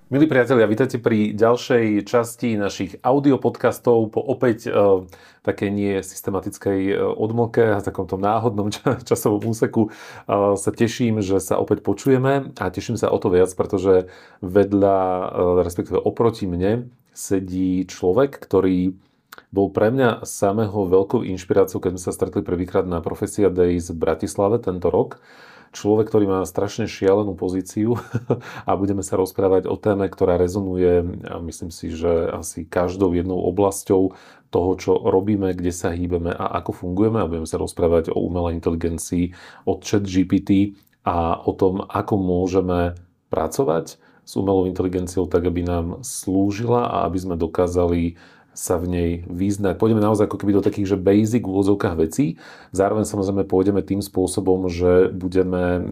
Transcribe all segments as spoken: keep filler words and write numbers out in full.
Milí priatelia, vítajte pri ďalšej časti našich audiopodcastov po opäť e, také nie systematickej e, odmlke a takomto náhodnom ča- časovom úseku. E, sa teším, že sa opäť počujeme a teším sa o to viac, pretože vedľa, e, respektíve oproti mne sedí človek, ktorý bol pre mňa samého veľkou inšpiráciou, keď sme sa stretli prvýkrát na Profesia Days v Bratislave tento rok. Človek, ktorý má strašne šialenú pozíciu a budeme sa rozprávať o téme, ktorá rezonuje, myslím si, že asi každou jednou oblasťou toho, čo robíme, kde sa hýbeme a ako fungujeme. A budeme sa rozprávať o umelej inteligencii, o ChatGPT a o tom, ako môžeme pracovať s umelou inteligenciou tak, aby nám slúžila a aby sme dokázali sa v nej vyznať. Pôjdeme naozaj ako keby do takých, že basic v úvodzovkách vecí. Zároveň samozrejme pôjdeme tým spôsobom, že budeme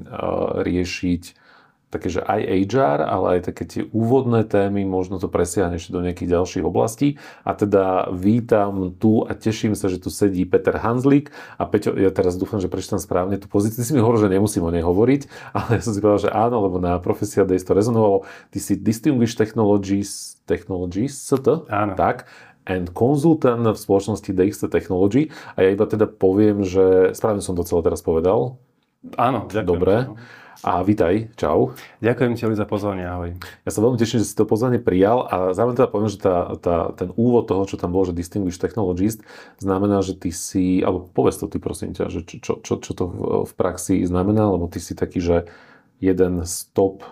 riešiť také, že aj há er, ale aj také tie úvodné témy, možno to presiahne ešte do nejakých ďalších oblastí. A teda vítam tu a teším sa, že tu sedí Peter Hanzlík. A Peťo, ja teraz dúfam, že prečítam správne tú pozíciu. Ty si mi hovoril, že nemusím o nej hovoriť, ale ja som si povedal, že áno, lebo na Profesia Days to rezonovalo. Ty si Distinguished Technologies, Technologies, áno. Tak, and consultant v spoločnosti dé iks té Technology. A ja iba teda poviem, že správne som to celé teraz povedal. Áno, ďakujem. Dobre. A vítaj, čau. Ďakujem ti za pozvanie, ahoj. Ja sa veľmi teším, že si to pozvanie prijal a zároveň teda poviem, že tá, tá, ten úvod toho, čo tam bolo, že Distinguished Technologist, znamená, že ty si, alebo povedz to ty prosím ťa, že čo, čo, čo to v praxi znamená, lebo ty si taký, že jeden z top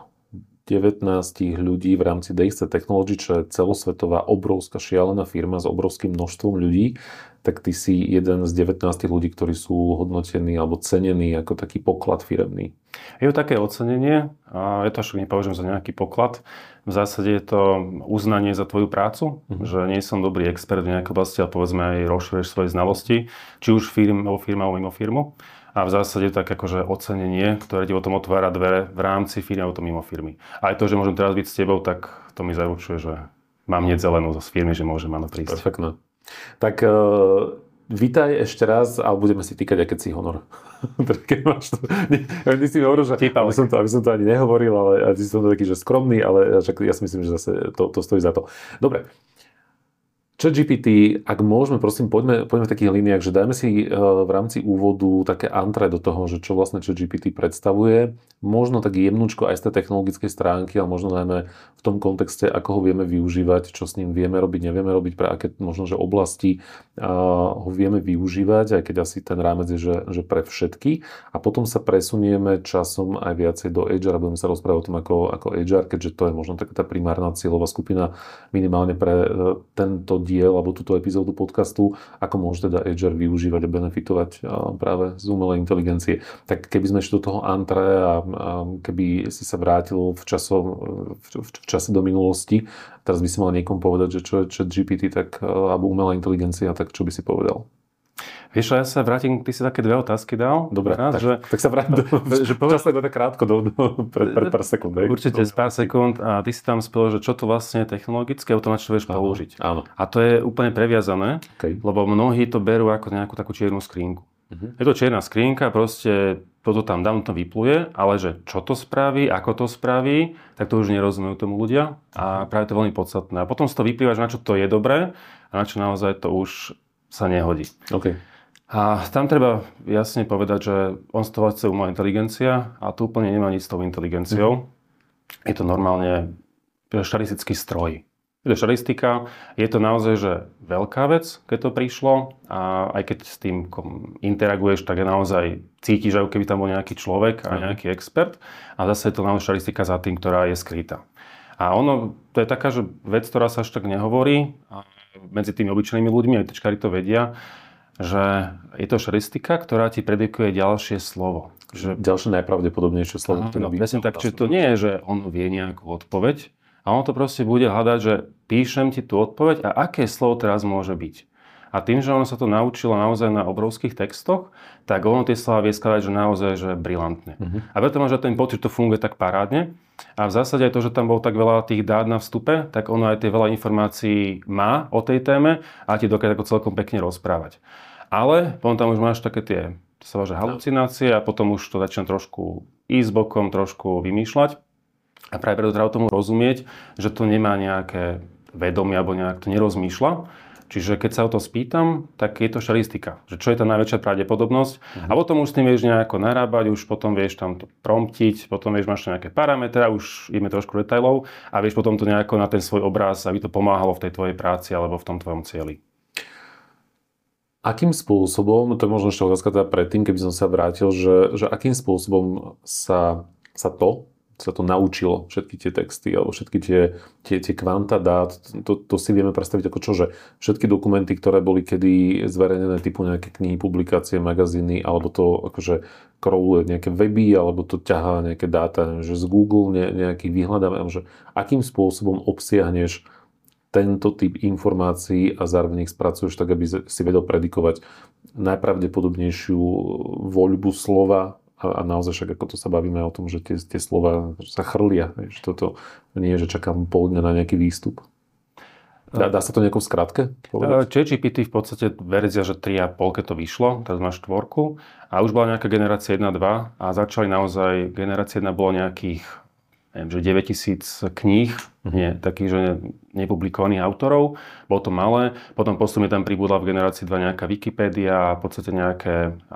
devätnásť ľudí v rámci dé iks té Technology, čo je celosvetová obrovská šialená firma s obrovským množstvom ľudí, tak ty si jeden z devätnásť ľudí, ktorí sú hodnotení alebo cenení ako taký poklad firemný. Je to také ocenenie, a ja to však nepovažujem za nejaký poklad. V zásade je to uznanie za tvoju prácu, mm-hmm. že nie som dobrý expert v nejakej oblasti, ale povedzme aj rozširuješ svoje znalosti, či už firm, alebo firma, alebo mimo firmu. A v zásade tak akože ocenenie, ktoré ti potom otvára dvere v rámci firmy alebo to mimo firmy. A aj to, že môžem teraz byť s tebou, tak to mi zaručuje, že mám hneď zelenú z firmy, že môžem áno prísť. Perfektné. Tak uh, vítaj ešte raz, ale budeme si týkať, aj keď si honor. Keď máš to, ne, ty si mi hovoril, že aby som, to, aby som to ani nehovoril, ale ty si to taký, že skromný, ale ja si myslím, že zase to, to stojí za to. Dobre. ChatGPT, ak môžeme, prosím, poďme, poďme v takých líniách, že dajme si v rámci úvodu také antre do toho, že čo vlastne ChatGPT predstavuje. Možno tak jemnúčko aj z tej technologickej stránky, ale možno najmä v tom kontexte, ako ho vieme využívať, čo s ním vieme robiť, nevieme robiť, pre aké možno, že oblasti ho vieme využívať, aj keď asi ten rámec je, že, že pre všetky. A potom sa presunieme časom aj viacej do há er a budeme sa rozprávať o tom, ako, ako há er, keďže to je možno taká tá primárna cieľová skupina minimálne pre tento diel alebo túto epizódu podcastu, ako môže teda há er využívať a benefitovať práve z umelej inteligencie. Tak keby sme ešte do toho antre a, a keby si sa vrátil v, časom, v, v čase do minulosti, teraz by si mal niekomu povedať, že čo je ChatGPT, tak, alebo umelá inteligencia, tak čo by si povedal? Vieš, ja sa vrátim, ty si také dve otázky dal. Dobre, tak, že, tak sa vrátim do, že povedal sa to tak krátko, do, do, pred, pred pár sekúnd. Určite z pár sekúnd a ty si tam spojil, že čo to vlastne je technologické, o tom, na čo vieš použiť. Áno. A to je úplne previazané, okay. Lebo mnohí to berú ako nejakú takú čiernu skrinku. Uh-huh. Je to čierna skrinka, proste toto tam dám, to vypluje, ale že čo to spraví, ako to spraví, tak to už nerozumejú tomu ľudia a práve to je veľmi podstatné. A potom si to vyplýva, že na čo to je dobré a na čo naozaj to už sa nehodí. Okay. A tam treba jasne povedať, že on z toho chce umelá inteligencia a to úplne nemá nič s tou inteligenciou. Mm. Je to normálne štatistický stroj. Je to štatistika, je to naozaj že veľká vec, keď to prišlo a aj keď s tým interaguješ, tak je naozaj cítiš, ako keby tam bol nejaký človek a nejaký expert a zase je to naozaj štatistika za tým, ktorá je skrytá. A ono, to je taká že vec, ktorá sa až tak nehovorí a medzi tými obyčajnými ľuďmi, aj tečkári to vedia, že je to štatistika, ktorá ti predikuje ďalšie slovo. Že ďalšie najpravdepodobnejšie slovo. No, presne tak, čiže to nie je, že on vie nejakú odpoveď, a on to proste bude hľadať, že píšem ti tú odpoveď a aké slovo teraz môže byť. A tým, že ono sa to naučilo naozaj na obrovských textoch, tak ono tie slova vie skladať, že naozaj že brilantne. Uh-huh. A preto máš ten pocit, že to funguje tak parádne. A v zásade aj to, že tam bol tak veľa tých dát na vstupe, tak ono aj tie veľa informácií má o tej téme a ti dokáže ako celkom pekne rozprávať. Ale potom tam už máš také tie, to sa váže halucinácie a potom už to začína trošku ísť bokom, trošku vymýšľať. A práve preto treba tomu rozumieť, že to nemá nejaké vedomie alebo nejak to nerozmýšľa. Čiže keď sa o to spýtam, tak je to štatistika. Že čo je tá najväčšia pravdepodobnosť. Uh-huh. A potom už s tým vieš nejako narábať, už potom vieš tam to promptiť, potom vieš, máš nejaké parametre, už ideme trošku detailov a vieš potom to nejako na ten svoj obraz, aby to pomáhalo v tej tvojej práci alebo v tom tvojom cieli. Akým spôsobom, to je možno ešte otázka teda predtým, keby som sa vrátil, že, že akým spôsobom sa, sa to, sa to naučilo, všetky tie texty alebo všetky tie, tie, tie kvanta dát, to, to si vieme predstaviť ako čo, že všetky dokumenty, ktoré boli kedy zverejnené typu nejaké knihy, publikácie, magazíny, alebo to akože crawluje nejaké weby, alebo to ťahá nejaké dáta, že z Google ne, nejaký vyhľadávam, že akým spôsobom obsiahneš tento typ informácií a zároveň ich spracuješ tak, aby si vedel predikovať najpravdepodobnejšiu voľbu slova a, a naozaj však ako to sa bavíme o tom, že tie, tie slova sa chrlia. Že toto nie je, že čakám pol dňa na nejaký výstup. Dá, dá sa to nejakou skratke povedať? ChatGPT v podstate verzia, že tri a pol, keď to vyšlo, teraz máš štvorku a už bola nejaká generácia jedna dva a začali naozaj, generácia jedna bola nejakých neviem, že deväťtisíc kníh, nie, takých, že nepublikovaných autorov, bolo to malé, potom postupne tam pribudla v generácii dva nejaká Wikipédia a v podstate nejaké a,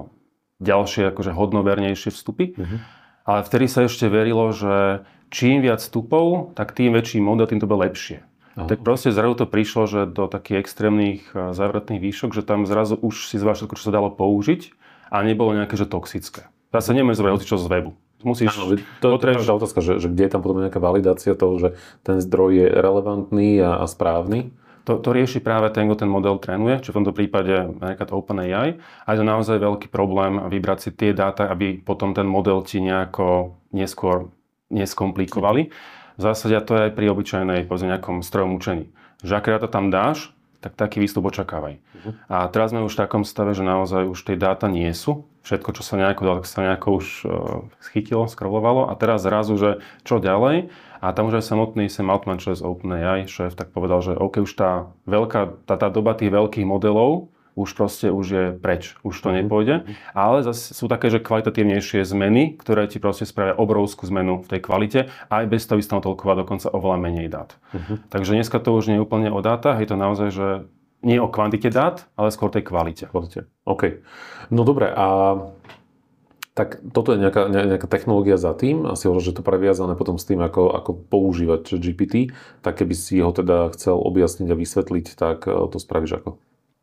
ďalšie akože hodnovernejšie vstupy. Uh-huh. Ale vtedy sa ešte verilo, že čím viac vstupov, tak tým väčší model, tým to bude lepšie. Uh-huh. Tak proste zrazu to prišlo, že do takých extrémnych závratných výšok, že tam zrazu už si zváš všetko, čo sa dalo použiť a nebolo nejaké, že toxické. Zase nemôžeš zobrať hocičo z webu. Musíš, áno, to, to je tá otázka, že, že kde je tam potom nejaká validácia toho, že ten zdroj je relevantný a, a správny? To, to rieši práve ten, kto ten model trénuje, či v tomto prípade napríklad OpenAI. A je to naozaj veľký problém vybrať si tie dáta, aby potom ten model ti nejako neskôr neskomplikovali. V zásade to je aj pri obyčajnej, povedzme, nejakom strojom učení. Že aké dáta tam dáš, tak taký výstup očakávaj. Uh-huh. A teraz sme už v takom stave, že naozaj už tie dáta nie sú. Všetko, čo sa nejako dalo, sa nejako už uh, schytilo, scrollovalo. A teraz zrazu, že čo ďalej? A tam už aj samotný Sam Altman, čo je z OpenAI, šéf, tak povedal, že OK, už tá veľká, tá, tá doba tých veľkých modelov už proste už je preč, už to nepôjde. Ale zase sú také, že kvalitatívnejšie zmeny, ktoré ti proste spravia obrovskú zmenu v tej kvalite, aj bez toho istého toľková dokonca oveľa menej dát. Uh-huh. Takže dneska to už nie je úplne o dátach, je to naozaj, že nie o kvantite dát, ale skôr tej kvalite. Kvalite. OK. No dobre, a tak toto je nejaká, nejaká technológia za tým, asi hovorím, že to previazané potom s tým, ako, ako používať ChatGPT, tak keby si ho teda chcel objasniť a vysvetliť, tak to spravíš ako?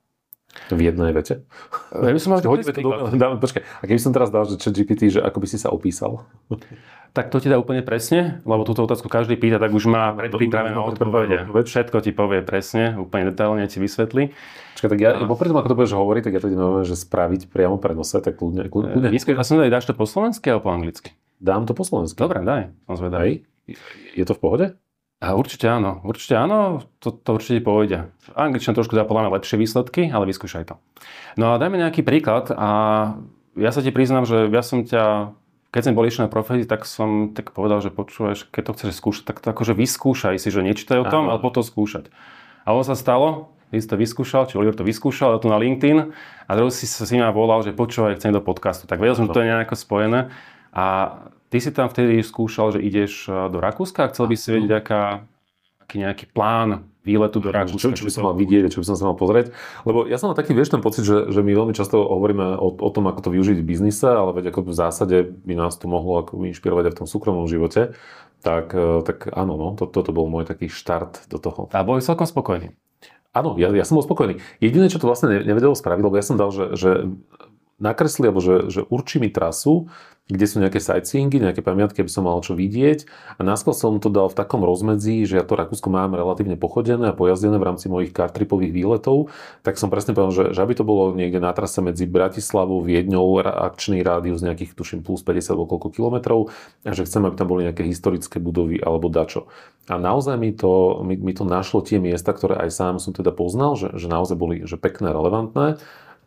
V jednej vete? Ja by som mal Hoďme to do... dá, počkaj, a keby som teraz dal, že ChatGPT, že ako by si sa opísal? Tak to ti dá úplne presne, lebo túto otázku každý pýta, tak už má predpripravené odpovede. Všetko ti povie presne, úplne detailne ti vysvetlí. Počkaj, tak ja, no. popred tom, ako to budeš hovoriť, tak ja to idem, že spraviť priamo prenose, tak kľudne. kľudne. Vyskúš, a som daj, dáš to po slovensky alebo po anglicky? Dám to po slovensky. Dobre, daj, som zvedavý. Je to v pohode? A určite áno, určite áno, to, to určite pôjde. Angličtina trošku dá podľa mňa lepšie výsledky, ale vyskúšaj to. No a dajme nejaký príklad a ja sa ti priznám, že ja som ťa, keď som bol ešte na profesii, tak som tak povedal, že počúvaš, keď to chceš skúšať, tak to akože vyskúšaj si, že nečítaj o tom, ale potom skúšať. A ono sa stalo, ty si to vyskúšal, či Oliver to vyskúšal, to na LinkedIn a druhý si sa si ma volal, že počúvaj, chcem do podcastu. Tak vedel som, že to je nejako spojené a ty si tam vtedy skúšal, že ideš do Rakúska a chcel by si vedieť, aká, aký nejaký plán výletu do Rakúska. Čo, čo by som mal vidieť, čo by som sa mal pozrieť. Lebo ja som mal taký, vieš, ten pocit, že, že my veľmi často hovoríme o, o tom, ako to využiť v biznise, ale veď ako v zásade by nás to mohlo ako inšpirovať aj v tom súkromnom živote. Tak, tak áno, no, to, toto bol môj taký štart do toho. A boli celkom spokojný. Áno, ja, ja som bol spokojný. Jediné, čo to vlastne nevedelo spraviť, lebo ja som dal, že, že nakresli, alebo že, že určí mi trasu, kde sú nejaké sightseeingy, nejaké pamiatky, aby som mal čo vidieť. A náskôr som to dal v takom rozmedzi, že ja to Rakúsko mám relatívne pochodené a pojazdené v rámci mojich cartripových výletov. Tak som presne povedal, že, že aby to bolo niekde na trase medzi Bratislavou, Viedňou, akčný rádius nejakých, tuším, plus päťdesiat alebo koľko kilometrov. A že chcem, aby tam boli nejaké historické budovy alebo dačo. A naozaj mi to, mi, mi to našlo tie miesta, ktoré aj sám som teda poznal, že, že naozaj boli že pekné, relevantné.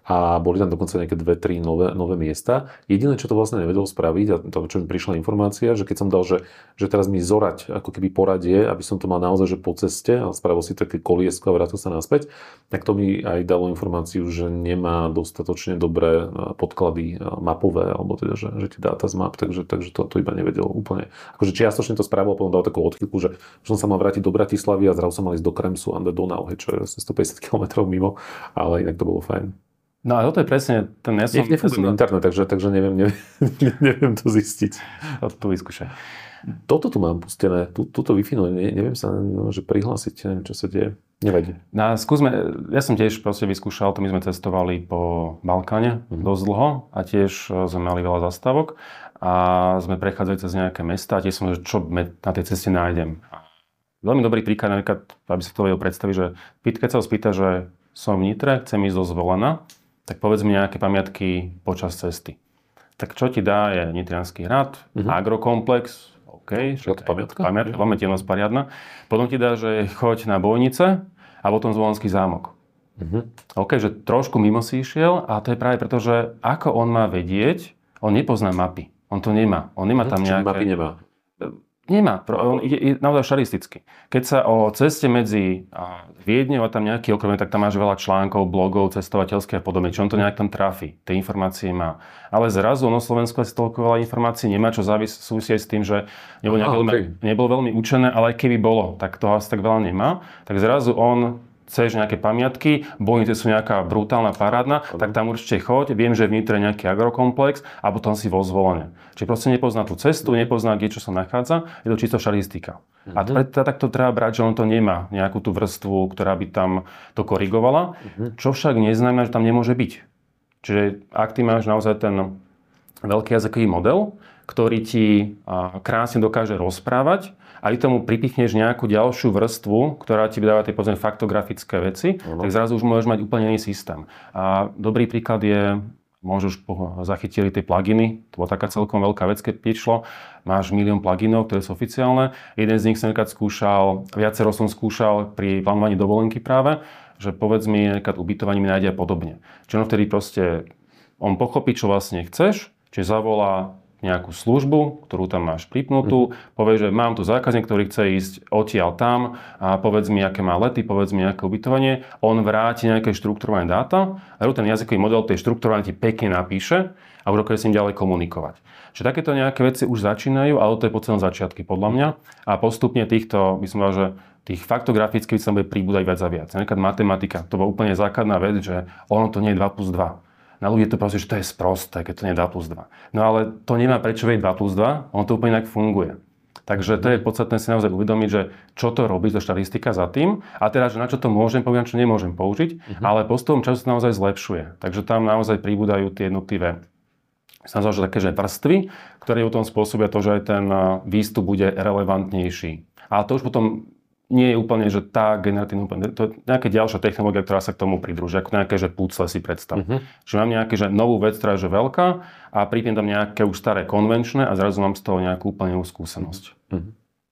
a boli tam dokonca nejaké dve, tri nové, nové miesta. Jediné, čo to vlastne nevedel spraviť, a to, čo mi prišla informácia, že keď som dal, že, že teraz mi zorať ako keby poradie, aby som to mal naozaj že po ceste a spravil si také koliesko a vrátil sa naspäť, tak to mi aj dalo informáciu, že nemá dostatočne dobré podklady mapové, alebo teda, že, že tie dáta z map, takže, takže to, to iba nevedel úplne. Akože čiastočne to spravil, potom dal takú odchýlku, že som sa mal vrátiť do Bratislavy a zrazu som mal ísť do Kremsu an der Donau, čo je stopäťdesiat kilometrov mimo, ale inak to bolo fajn. No a toto je presne ten... Ja som... Nefunguje internet, takže, takže neviem, neviem, neviem to zistiť. To vyskúšaj. Toto tu mám pustené, tu, tuto Wi-Fi, no ne, neviem sa že prihlásiť, neviem, čo sa deje. Nevadí. No, skúsme, ja som tiež proste vyskúšal, to my sme cestovali po Balkáne mm. dosť dlho a tiež sme mali veľa zastávok a sme prechádzali cez nejaké mesta a tiež som, že čo na tej ceste nájdem. Veľmi dobrý príklad, napríklad, aby si to vedel predstaviť, že keď sa ho spýta, že som v Nitre, chcem ísť do Zvolena, tak povedz mi nejaké pamiatky počas cesty. Tak čo ti dá je Nitriansky hrad, mm-hmm. agrokomplex, OK, je to pamiatka? Pamiatka, pamätnosť poriadna. Potom ti dá, že choď na Bojnice a potom Zvolenský zámok. Mm-hmm. OK, že trošku mimo si išiel a to je práve preto, že ako on má vedieť, on nepozná mapy. On to nemá. On nemá tam nejaké... mapy nemá? Nemá. On je, je naozaj šaristický. Keď sa o ceste medzi Viedňou a tam nejaký okruh, tak tam máš veľa článkov, blogov, cestovateľských a podobne. Čo on to nejak tam trafí. Tie informácie má. Ale zrazu ono Slovensko asi toľko veľa informácií nemá, čo súvisí s tým, že nebolo, Aha, veľmi, okay. nebolo veľmi učené, ale aj keby bolo, tak toho asi tak veľa nemá. Tak zrazu on chceš nejaké pamiatky, Bojnice sú nejaká brutálna parádna, uh-huh. tak tam určite choď. Viem, že v Nitre je nejaký agrokomplex a potom si vo Zvolene. Čiže proste nepozná tú cestu, nepozná, kde čo sa nachádza, je to čisto šaristika. Uh-huh. A teda takto treba brať, že on to nemá nejakú tú vrstvu, ktorá by tam to korigovala, uh-huh. čo však neznamená, že tam nemôže byť. Čiže ak ty máš naozaj ten veľký jazykový model, ktorý ti krásne dokáže rozprávať, a ty tomu pripichneš nejakú ďalšiu vrstvu, ktorá ti vydáva tie povedzme faktografické veci, uh-huh. tak zrazu už môžeš mať úplne iný systém. A dobrý príklad je, možno už zachytili tie pluginy, to bola taká celkom veľká vec, keď prišlo, máš milión pluginov, ktoré sú oficiálne, jeden z nich som napríklad skúšal, viacero som skúšal pri plánovaní dovolenky práve, že povedz mi, napríklad ubytovanie mi nájde a podobne. Čiže on vtedy proste, on pochopí, čo vlastne chceš, čiže zavolá nejakú službu, ktorú tam máš pripnutú, mm-hmm. povie, že mám tu zákazník, ktorý chce ísť odtiaľ tam a povedz mi, aké má lety, povedz mi, aké ubytovanie. On vráti nejaké štrukturované dáta a ten jazykový model tej štrukturované ti pekne napíše a už dokáže s ním ďalej komunikovať. Čiže takéto nejaké veci už začínajú, ale to je po celom začiatky podľa mňa a postupne týchto, by som povedal, že tých faktografických sa bude pribúdať viac a viac. Napríklad matematika, to bola úplne základná vec, že ono to nie je dva plus dva. Na ľudí to proste, že to je sprosté, keď to nie je dva plus dva. No ale to nemá prečo vedieť dva plus dva, ono to úplne inak funguje. Takže to je podstatné si naozaj uvedomiť, že čo to robí za štatistika za tým a teda, že na čo to môžem použiť, čo nemôžem použiť, uh-huh. ale postupom času sa naozaj zlepšuje. Takže tam naozaj pribúdajú tie jednotlivé sa nazval, že také, že vrstvy, ktoré u tom spôsobia to, že aj ten výstup bude relevantnejší. Ale to už potom nie je úplne, že tá generatívna, to je nejaká ďalšia technológia, ktorá sa k tomu pridruží, ako nejaké, že púcle si predstav. Uh-huh. Že mám nejaké, že novú vec, ktorá je že veľká a pripnem tam nejaké už staré konvenčné a zrazu mám z toho nejakú úplne novú skúsenosť. Uh-huh.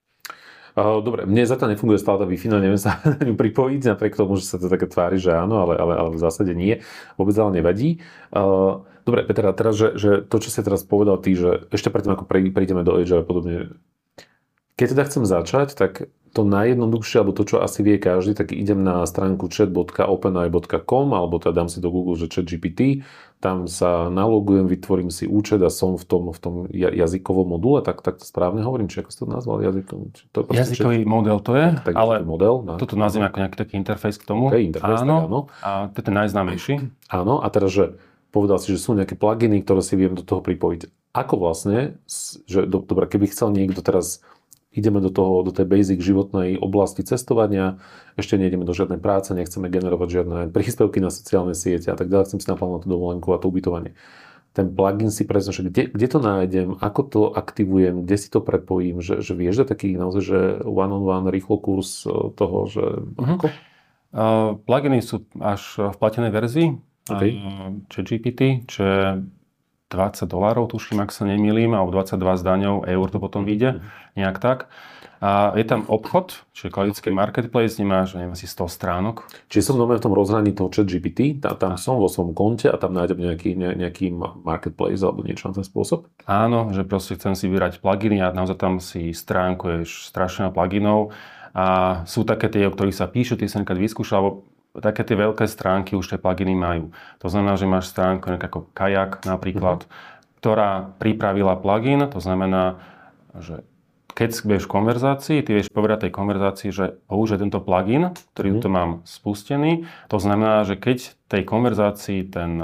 Uh, dobre, mne zatiaľ nefunguje stále tá Wi-Fi, no neviem sa na ňu pripojiť, napriek tomu, že sa to také tvári, že áno, ale, ale, ale v zásade nie. Vôbec ale nevadí. Uh, dobre, Peter, a teraz, že, že to, čo si teraz povedal ty, že ešte predtým, ako prídeme do Edge a podobne, keď teda chcem začať, tak to najjednoduchšie, alebo to, čo asi vie každý, tak idem na stránku chat bodka openai bodka com, alebo teda dám si do Google, že ChatGPT, tam sa nalogujem, vytvorím si účet a som v tom, v tom jazykovom module, tak, tak to správne hovorím, či ako si to nazval? Jazykový, to je jazykový čet... model to je, tak, ale model, no. Toto nazviem ako nejaký taký interfejs k tomu. Okay, interfejs, áno, tak áno. A to je ten najznámejší. Áno, a teraz, že povedal si, že sú nejaké pluginy, ktoré si viem do toho pripojiť. Ako vlastne, že do, dobre, keby chcel niekto teraz ideme do toho, do tej basic životnej oblasti cestovania, ešte nejdeme do žiadnej práce, nechceme generovať žiadne príspevky na sociálne siete a tak ďalej, chcem si naplánovať tú dovolenku a to ubytovanie. Ten plugin si presne, že kde, kde to nájdem, ako to aktivujem, kde si to prepojím, že, že vieš, že taký naozaj, že one-on-one rýchlo kurz toho, že uh-huh. ako? Uh, pluginy sú až v platenej verzii, okay. uh, ChatGPT, čo je dvadsať dolárov, tuším, ak sa nemýlim, alebo dvadsaťdva s daňou, eur to potom vyjde, nejak tak. A je tam obchod, čiže klasický marketplace, kde máš, neviem, asi sto stránok. Čiže som v tom rozhraní toho ChatGPT, tam, tam som vo svojom konte a tam nájdem nejaký, ne, nejaký marketplace alebo niečo na ten spôsob? Áno, že proste chcem si vybrať pluginy a naozaj tam si stránkuješ strašne pluginov a sú také tie, o ktorých sa píšu, tie sa nekad vyskúšal, alebo také tie veľké stránky už tie pluginy majú. To znamená, že máš stránku ako Kajak napríklad, mm-hmm. ktorá pripravila plugin, to znamená, že keď budeš v konverzácii, ty vieš povedať tej konverzácii, že použij tento plugin, ktorý mm. tu mám spustený. To znamená, že keď tej konverzácii ten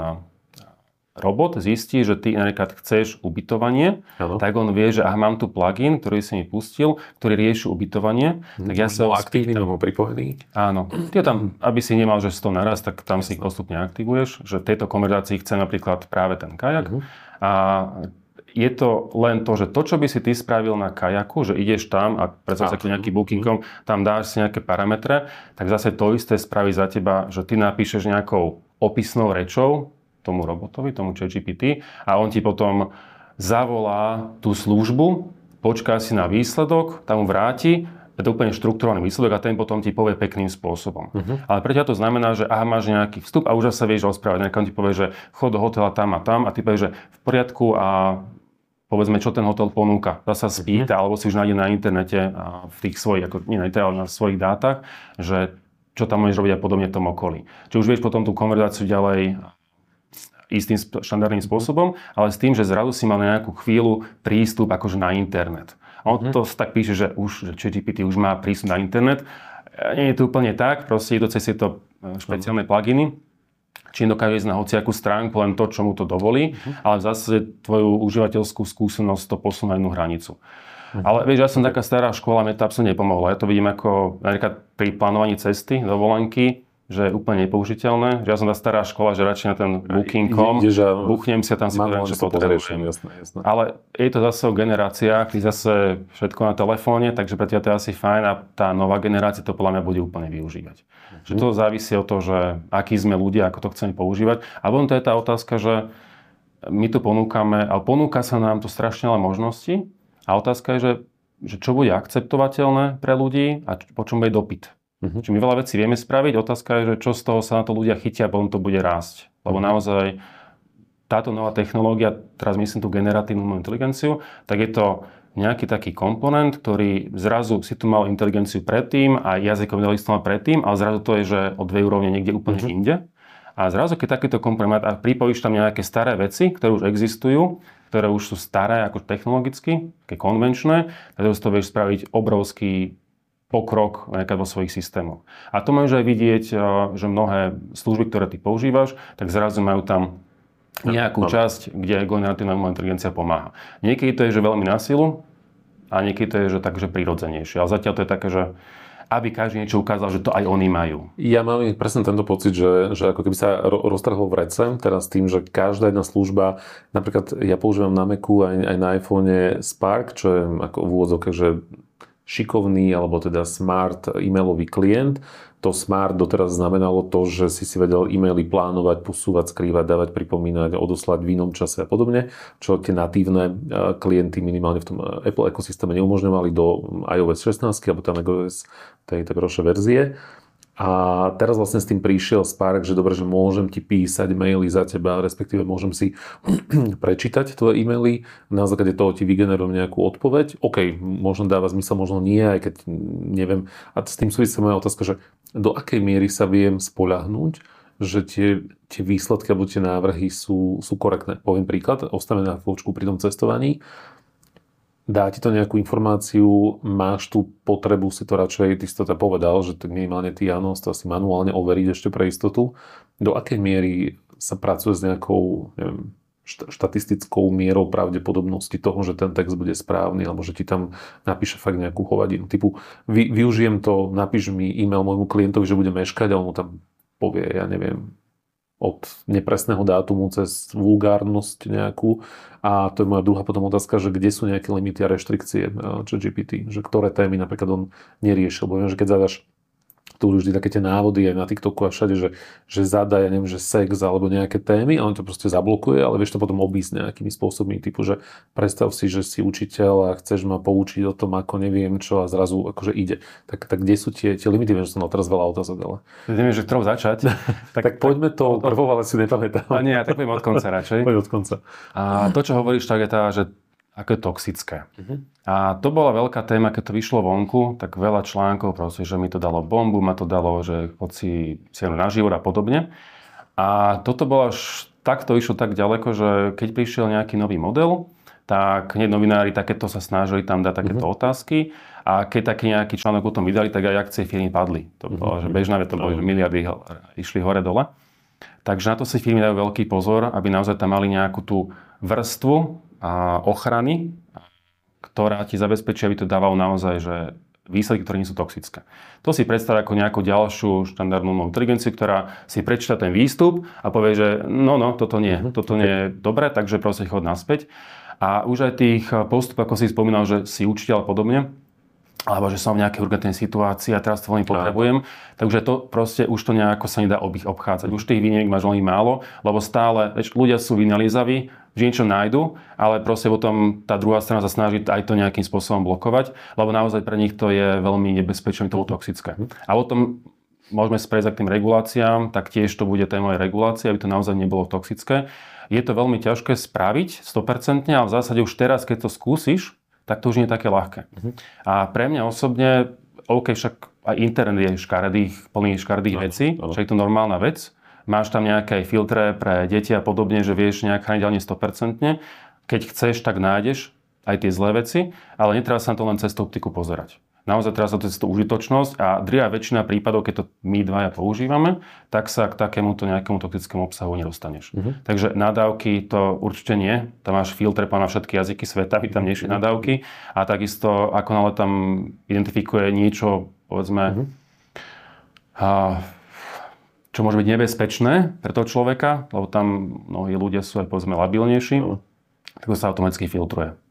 robot zistí, že ty napríklad chceš ubytovanie, ano. Tak on vie, že aha, mám tu plugin, ktorý si mi pustil, ktorý rieši ubytovanie. Mm. Tak ja sa aktívny, mám ho pripojený. Áno. Ty tam, aby si nemal, že sto naraz, tak tam si ich postupne aktivuješ, že v tejto konverzácii chce napríklad práve ten Kajak. Mm. A je to len to, že to, čo by si ty spravil na Kajaku, že ideš tam a predstav sa nejakým bookinkom, tam dáš si nejaké parametre, tak zase to isté spraví za teba, že ty napíšeš nejakou opisnou rečou tomu robotovi, tomu ChatGPT a on ti potom zavolá tú službu, počká si na výsledok, tam mu vráti, je to úplne štruktúrovaný výsledok a ten potom ti povie pekným spôsobom. Uh-huh. Ale pre ťa to znamená, že aha, máš nejaký vstup a už sa vieš rozprávať. Nejaký on ti povie, že chod do hotela tam a tam a ty povieš, že v poriadku a povedzme, čo ten hotel ponúka. Zasa spýta, uh-huh. alebo si už nájde na internete a v tých svojich, ako nie na internete, ale na svojich dátach, že čo tam môžeš robiť a podobne v tom okolí. Čiže už vieš potom tú konverzáciu ďalej istým štandardným spôsobom, ale s tým, že zrazu si mal na nejakú chvíľu prístup akože na internet. A on to tak píše, že už že ChatGPT už má prístup na internet. Nie je to úplne tak, proste je to cez tieto špeciálne pluginy, čím dokáže ísť na hociakú stránku, len to, čo mu to dovolí, uh-huh. ale v zásade tvoju užívateľskú skúsenosť to posunie na jednu hranicu. Uh-huh. Ale vieš, ja som taká stará škola, mne to absolútne nepomohlo. Ja to vidím ako napríklad pri plánovaní cesty, dovolenky, že je úplne nepoužiteľné. Že ja som tá stará škola, že radšej na ten booking bodka com buchnem si a tam si poviem, čo potrebujem. Jasné, jasné. Ale je to zase o generáciách, zase všetko na telefóne, takže pre teba to je asi fajn a tá nová generácia to podľa mňa bude úplne využívať. Mm. Že to závisí od toho, že akí sme ľudia, ako to chceme používať. A potom to je tá otázka, že my tu ponúkame, ale ponúka sa nám to strašne veľa možností a otázka je, že, že čo bude akceptovateľné pre ľudí a po čom bude dopyt. Uh-huh. Čiže my veľa vecí vieme spraviť, otázka je, že čo z toho sa na to ľudia chytia a potom to bude rásť. Lebo uh-huh. naozaj táto nová technológia, teraz myslím tú generatívnu inteligenciu, tak je to nejaký taký komponent, ktorý zrazu si tu mal inteligenciu predtým a jazykový list mal predtým, ale zrazu to je, že o dve úrovne niekde úplne uh-huh. inde. A zrazu, keď takýto komponent a pripojíš tam nejaké staré veci, ktoré už existujú, ktoré už sú staré ako technologicky, také konvenčné, tak to vieš spraviť obrovský pokrok vo svojich systémoch. A to môžeš aj vidieť, že mnohé služby, ktoré ty používaš, tak zrazu majú tam nejakú časť, kde generatívna umelá inteligencia pomáha. Niekedy to je, že veľmi na silu a niekedy to je, že takže prirodzenejšie. Ale zatiaľ to je také, že aby každý niečo ukázal, že to aj oni majú. Ja mám presne tento pocit, že, že ako keby sa roztrhol vrece teraz tým, že každá jedna služba, napríklad ja používam na Macu aj, aj na iPhone Spark, čo je ako v úvodzovkách, že šikovný, alebo teda smart e-mailový klient. To smart doteraz znamenalo to, že si si vedel e-maily plánovať, posúvať, skrývať, dávať, pripomínať, odoslať v inom čase a podobne, čo tie natívne klienty minimálne v tom Apple ekosystéme neumožňovali do iOS šestnásť, alebo tam iOS tej grošej verzie. A teraz vlastne s tým prišiel Spark, že dobre, že môžem ti písať maily za teba, respektíve môžem si prečítať tvoje e-maily, na základe toho ti vygenerujem nejakú odpoveď. OK, možno dáva zmysel, možno nie, aj keď neviem. A s tým súvisí moja otázka, že do akej miery sa viem spoľahnúť, že tie, tie výsledky alebo tie návrhy sú, sú korektné. Poviem príklad, ostavím na chvíľočku pri tom cestovaní. Dá ti to nejakú informáciu, máš tú potrebu si to radšej, ty si to teda povedal, že tak minimálne ty áno, to asi manuálne overiť ešte pre istotu. Do akej miery sa pracuje s nejakou, neviem, štatistickou mierou pravdepodobnosti toho, že ten text bude správny, alebo že ti tam napíše fakt nejakú hovadinu. Typu, vy, využijem to, napíš mi e-mail môjmu klientovi, že bude meškať a on mu tam povie, ja neviem, od nepresného dátumu cez vulgárnosť nejakú. A to je moja druhá potom otázka, že kde sú nejaké limity a reštrikcie ChatGPT, že ktoré témy napríklad on neriešil. Bo viem, že keď zadaš tu vždy také tie návody aj na TikToku a všade, že, že zadá, ja neviem, že sex alebo nejaké témy a on to proste zablokuje, ale vieš to potom obísť nejakými spôsobmi, typu, že predstav si, že si učiteľ a chceš ma poučiť o tom, ako neviem čo a zrazu akože ide. Tak, tak kde sú tie, tie limity? Viem, že som mal teraz veľa otázok, ale... Neviem, že ktorou začať. tak, tak poďme to prvou, ale si nepamätám. A nie, ja tak poviem od konca radšej. Poď od konca. A to, čo hovoríš, tak je tá, že ako je toxické. Uh-huh. A to bola veľká téma, keď to vyšlo vonku, tak veľa článkov proste, že mi to dalo bombu, ma to dalo, že chod si siahnuť na život a podobne. A toto bolo až takto išlo tak ďaleko, že keď prišiel nejaký nový model, tak hneď novinári takéto sa snažili tam dať takéto uh-huh. otázky a keď taký nejaký článok o tom vydali, tak aj akcie firmy padli. To bolo, uh-huh. že bežná vec, to bolo, že miliardy išli hore-dole. Takže na to si firmy dajú veľký pozor, aby naozaj tam mali nejakú tú vrstvu a ochrany, ktorá ti zabezpečí, aby to dávalo naozaj, že výsledky, ktoré nie sú toxické. To si predstav ako nejakú ďalšiu štandardnú inteligenciu, ktorá si prečíta ten výstup a povie, že no, no, toto nie, toto nie je dobré, takže proste chod naspäť. A už aj tých postupov, ako si spomínal, že si učiteľ a podobne, alebo že som v nejakej urgentnej situácii a teraz to veľmi potrebujem. Takže to proste už to nejako sa nedá obchádzať. Už tých výnimiek máš veľmi málo, lebo stále, veď ľudia sú vynaliezaví, že niečo nájdu, ale proste potom tá druhá strana sa snaží aj to nejakým spôsobom blokovať, lebo naozaj pre nich to je veľmi nebezpečné, to bolo toxické. A potom môžeme sprejsť k tým reguláciám, tak tiež to bude téma aj regulácie, aby to naozaj nebolo toxické. Je to veľmi ťažké spraviť sto percent, ale v zásade už teraz, keď to skúsiš, tak to už nie je také ľahké. Uh-huh. A pre mňa osobne, OK, však aj internet je škaredých, plný škaredých no, vecí, no. Však je to normálna vec. Máš tam nejaké filtre pre deti a podobne, že vieš nejak chrániť ale nie sto percent. Keď chceš, tak nájdeš aj tie zlé veci, ale netreba sa na to len cez tú optiku pozerať. Naozaj treba sa to cez tú užitočnosť a drvivá väčšina prípadov, keď to my dvaja používame, tak sa k takémuto nejakému toxickému obsahu nedostaneš. Uh-huh. Takže nadávky to určite nie. Tam máš filtre na všetky jazyky sveta, aby tam nešli nadávky. A takisto, ako náhle tam identifikuje niečo, povedzme, uh-huh. a, čo môže byť nebezpečné pre toho človeka, lebo tam mnohí ľudia sú aj povedzme labilnejší, uh-huh. tak to sa automaticky filtruje.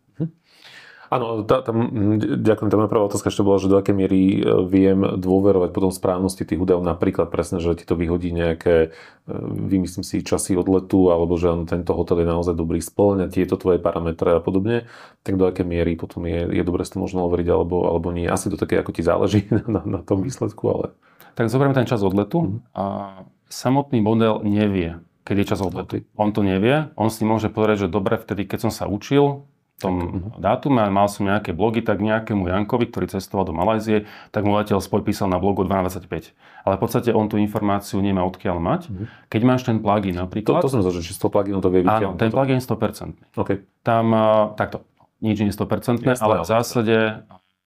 Áno, tá, tam, ďakujem, tá moja prvá otázka ešte bola, že do akej miery viem dôverovať potom správnosti tých údajov, napríklad presne, že ti to vyhodí nejaké, vymyslím si, časy odletu, alebo že tento hotel je naozaj dobrý, spĺňa tieto tvoje parametre a podobne, tak do akej miery potom je, je dobre si to možno overiť, alebo, alebo nie. Asi to také, ako ti záleží na, na tom výsledku, ale... Tak zoberieme ten čas odletu a samotný model nevie, keď je čas odletu. On to nevie, on si môže povedať, že dobre, vtedy, keď som sa učil, tom dátume a mal som nejaké blogy, tak nejakému Jankovi, ktorý cestoval do Malajzie, tak mu letel spoj písal na blogu dvanásť dvadsaťpäť. Ale v podstate on tú informáciu nemá odkiaľ mať. Mm-hmm. Keď máš ten plugin napríklad... To, to som zažil, či z toho pluginu to vie vytiahnuť. Áno, ten plugin je sto percent. Okay. Tam, takto, nič nie je sto percent, ale v zásade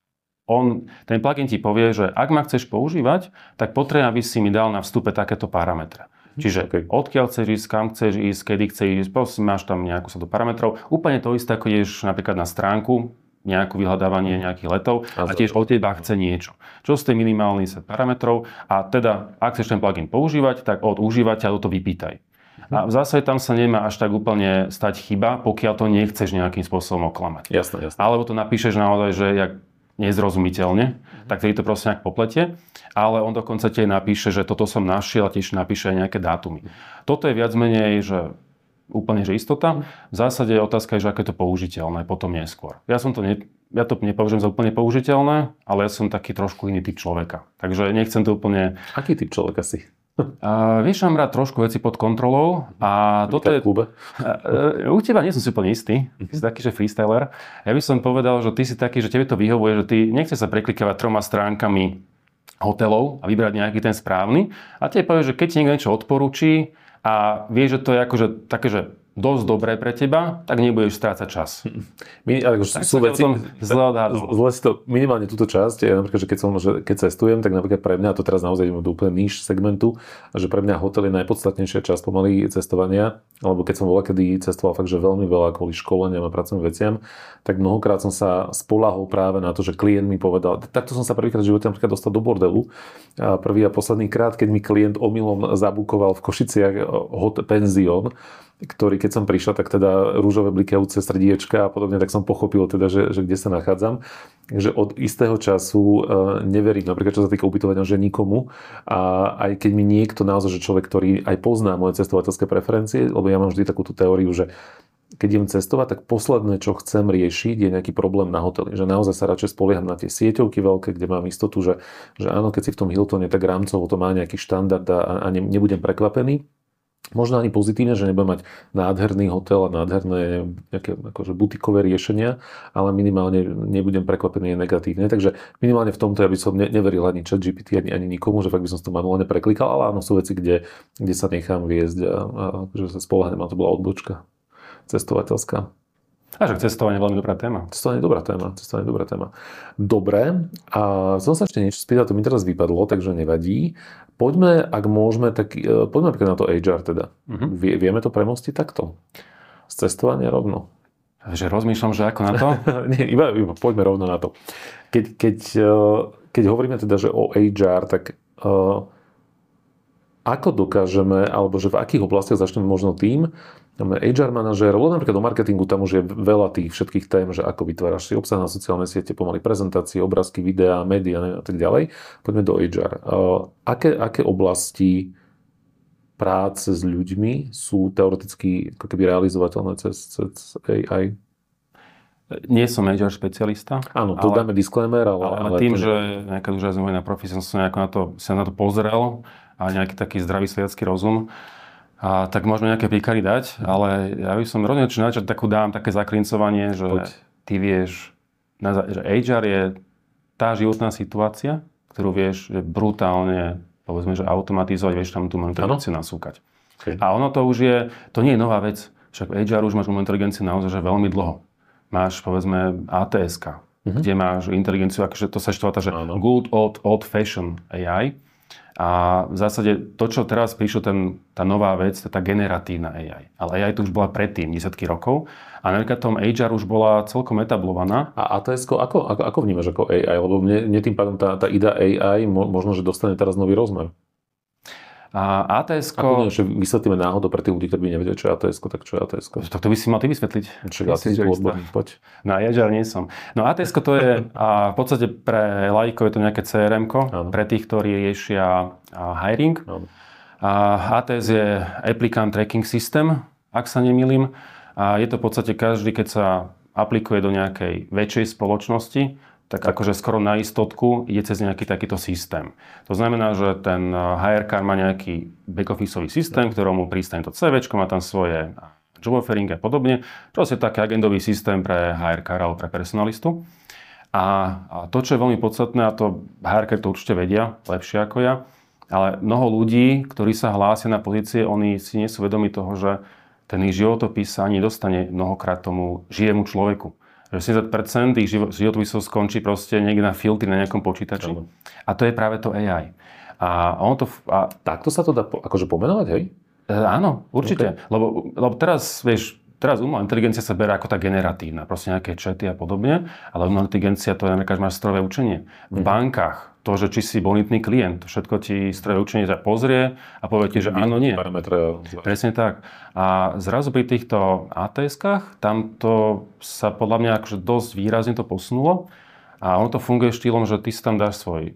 on, ten plugin ti povie, že ak ma chceš používať, tak potrebujem, aby si mi dal na vstupe takéto parametre. Čiže okay. odkiaľ chceš ísť, kam chceš ísť, kedy chceš ísť, proste máš tam nejakú sadu parametrov. Úplne to isté, ako ideš napríklad na stránku, nejakú vyhľadávanie nejakých letov a tiež od teba chce niečo. Čo z tej minimálny set parametrov a teda, ak chceš ten plugin používať, tak od užívateľa to vypýtaj. A v zásade tam sa nemá až tak úplne stať chyba, pokiaľ to nechceš nejakým spôsobom oklamať. Jasné, jasné. Alebo to napíšeš naozaj, že jak nezrozumiteľne, mm. tak tedy to proste nejak popletie, ale on dokonca tie napíše, že toto som našiel a tiež napíše aj nejaké dátumy. Mm. Toto je viac menej, že úplne že istota. V zásade otázka je, že aké je to použiteľné potom neskôr. Ja som to ne, ja to nepovažujem za úplne použiteľné, ale ja som taký trošku iný typ človeka. Takže nechcem to úplne... Aký typ človeka si? Uh, vieš, mám rád trošku veci pod kontrolou a toto je... klube? Uh, u teba nie som si úplne istý. Ty si taký, že freestyler. Ja by som povedal, že ty si taký, že tebe to vyhovuje, že ty nechceš sa preklikávať troma stránkami hotelov a vybrať nejaký ten správny. A tebe povie, že keď ti niekto niečo odporúči a vieš, že to je akože také, že dosť dobré pre teba, tak nebudeš strácať čas. My, ale tak sú veci, zle, zle si to minimálne túto časť, ja napríklad, že keď, som, že keď cestujem, tak napríklad pre mňa, a to teraz naozaj idem do úplne níž segmentu, že pre mňa hotel je najpodstatnejšia časť pomaly cestovania, alebo keď som bola kedy cestoval fakt, že veľmi veľa kvôli školeniam a pracovným veciam, tak mnohokrát som sa spoľahol práve na to, že klient mi povedal, takto som sa prvýkrát v živote napríklad dostal do bordelu. A prvý a posledný krát, keď mi klient omylom zabukoval v Košiciach hot, penzión, ktorý keď som prišiel, tak teda rúžové blikajúce srdiečka a podobne, tak som pochopil teda, že, že kde sa nachádzam. Že od istého času neverím, napríklad čo sa týka ubytovania, že nikomu. A aj keď mi niekto naozaj, že človek, ktorý aj pozná moje cestovateľské preferencie, lebo ja mám vždy takúto teóriu, že keď idem cestovať, tak posledné, čo chcem riešiť, je nejaký problém na hoteli. Že naozaj sa radšej spolieham na tie sieťovky veľké, kde mám istotu, že, že áno, keď si v tom Hiltone, tak rámcovo to má nejaký štandard a, a ne, nebudem prekvapený. Možno ani pozitívne, že nebudem mať nádherný hotel a nádherné nejaké akože butikové riešenia, ale minimálne nebudem prekvapený negatívne. Takže minimálne v tomto ja by som ne, neveril ani ChatGPT, ani, ani nikomu, že fakt by som to manuálne preklikal, ale áno, sú veci, kde, kde sa nechám viesť a, a že sa spoľahniem, a to bola odbočka cestovateľská. A že cestovanie je veľmi dobrá téma. Cestovanie je dobrá téma. Cestovanie je dobrá téma. Dobre. A som sa ešte niečo spýtal, to mi teraz vypadlo, takže nevadí. Poďme, ak môžeme, tak poďme napríklad na to há er teda. Uh-huh. Vie, vieme to premostiť takto? Z cestovania rovno. Že rozmýšľam, že ako na to? Nie, iba, iba poďme rovno na to. Keď, keď, keď hovoríme teda, že o há er, tak uh, ako dokážeme, alebo že v akých oblastiach začneme možno tým, há er manažér, lebo napríklad do marketingu tam už je veľa tých všetkých tém, že ako vytváraš si obsah na sociálne siete, pomaly prezentácie, obrázky, videá, médiá a tak ďalej. Poďme do há er. Aké, aké oblasti práce s ľuďmi sú teoreticky ako keby realizovateľné cez, cez á í? Nie som há er špecialista. Áno, to ale, dáme disclaimer, ale... Ale, ale tým, to... že nejaká už aj na profesia som sa na to, sa na to pozrel a nejaký taký zdravý svedecký rozum, a tak môžeme nejaké príklady dať, ale ja by som rovne načať takú dám také zaklincovanie, že Poď. ty vieš, že há er je tá životná situácia, ktorú vieš že brutálne, povedzme, že automatizovať, vieš tam tú inteligenciu nasúkať. Okay. A ono to už je, to nie je nová vec, však v há er už máš umelú inteligenciu naozaj že veľmi dlho. Máš, povedzme, á té eska, uh-huh. kde máš inteligenciu, akože to sa štváta, že Áno. good old, old fashion á í. A v zásade to, čo teraz prišlo, ten, tá nová vec, to je tá generatívna á í. Ale á í tu už bola predtým, desiatky rokov. A napríklad tom há er už bola celkom etablovaná. A á té esko, ako, ako, ako vnímaš ako á í? Lebo mne, mne tým pádom tá, tá idea á í možno, že dostane teraz nový rozmer. A á té esko... Ako nie, že vysvetlíme náhodou pre tých ľudí, ktorí by nevedeli, čo je á té esko, tak čo je á té esko? Tak to by si mal ty vysvetliť. Čiže ja si odborný, poď. No, ja nie som. No á té esko to je, a v podstate pre laikov je to nejaké cé er emko, pre tých, ktorí riešia hiring. Áno. A á té es je Applicant Tracking System, ak sa nemýlim. A je to v podstate každý, keď sa aplikuje do nejakej väčšej spoločnosti, tak akože skoro na istotku ide cez nejaký takýto systém. To znamená, že ten há er-kár má nejaký back-officeový systém, ktorému pristane to CVčko, má tam svoje job offering a podobne. Proste taký agendový systém pre há er-kár alebo pre personalistu. A, a to, čo je veľmi podstatné, a to há er-kári to určite vedia lepšie ako ja, ale mnoho ľudí, ktorí sa hlásia na pozície, oni si nie sú vedomi toho, že ten ich životopis sa ani nedostane mnohokrát tomu živému človeku. Že sedemdesiat percent ich životopisov skončí proste niekde na filtri na nejakom počítači. Ano. A to je práve to á í. A ono to... A... Takto sa to dá po, akože pomenovať, hej? E, áno, určite. Okay. Lebo, lebo teraz, vieš, teraz umelá inteligencia sa berá ako tá generatívna. Proste nejaké chaty a podobne. Ale umelá inteligencia to je napríklad, že máš strojové učenie. V mm. bankách to, že či si bonitný klient, to všetko ti strojové učenie sa pozrie a povie ti, že áno, nie. Parametre. Presne tak. A zrazu pri týchto á té eskách, tam to sa podľa mňa akože dosť výrazne to posunulo. A ono to funguje štýlom, že ty si tam dáš svoj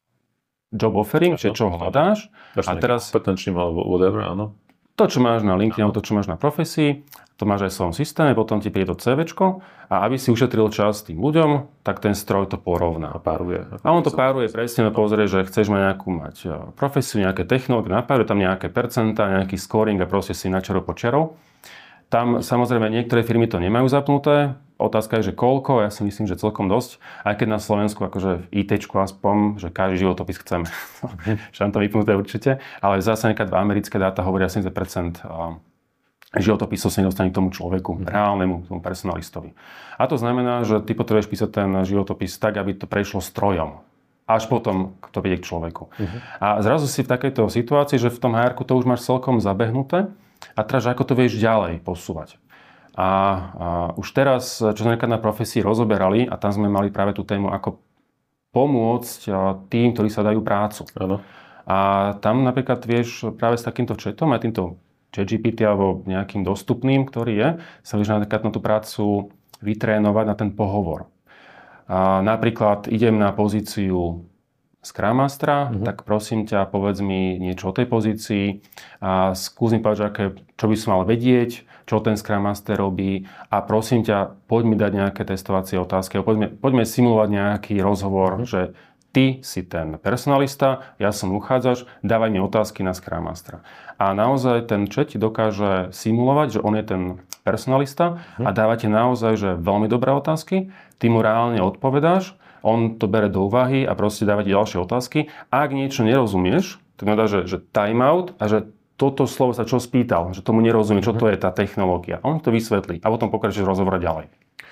job offering, čiže čo hľadáš. A teraz kompetenčným alebo whatever, áno. To, čo máš na LinkedIn, to, čo máš na profesii, to máš aj v svojom systéme, potom ti príde to CVčko a aby si ušetril čas tým ľuďom, tak ten stroj to porovná. A páruje. A on to páruje presne, no pozrie, že chceš mať nejakú mať profesiu, nejaké technológie, napáruje tam nejaké percentá, nejaký scoring a proste si načarov počiarov. Tam samozrejme niektoré firmy to nemajú zapnuté. Otázka je, že koľko, ja si myslím, že celkom dosť. Aj keď na Slovensku, akože v ITčku aspoň, že každý životopis chceme. Že tam to vypnuté určite. Ale zase nejaká americké dáta hovoria sedemdesiat percent životopisov sa nedostane k tomu človeku, reálnemu, tomu personalistovi. A to znamená, že ty potrebuješ písať ten životopis tak, aby to prešlo strojom. Až potom to vedie k človeku. Uh-huh. A zrazu si v takejto situácii, že v tom há erku to už máš celkom zabehnuté a teraz ako to vieš ďalej posúvať. A, a už teraz, čo sme na profesii rozoberali, a tam sme mali práve tú tému, ako pomôcť tým, ktorí sa dajú prácu. Áno. A tam napríklad vieš práve s takýmto chatom, aj týmto ChatGPT alebo nejakým dostupným, ktorý je, sa vieš napríklad na tú prácu vytrénovať na ten pohovor. A napríklad idem na pozíciu Scrum Mastera, uh-huh. tak prosím ťa, povedz mi niečo o tej pozícii a skús mi povedať, aké, čo by som mal vedieť, čo ten Scrum Master robí a prosím ťa, poď mi dať nejaké testovacie otázky, poďme, poďme simulovať nejaký rozhovor, uh-huh. že ty si ten personalista, ja som uchádzač, dávaj mi otázky na Scrum Mastera. A naozaj ten chat ti dokáže simulovať, že on je ten personalista uh-huh. a dáva ti naozaj že veľmi dobré otázky, ty mu reálne odpovedáš, on to bere do úvahy a proste dáva ti ďalšie otázky. Ak niečo nerozumieš, tak mu dá, že, že time out a že toto slovo sa čo spýtal, že tomu nerozumie, čo to je tá technológia. On to vysvetlí a potom pokračuješ rozhovor ďalej.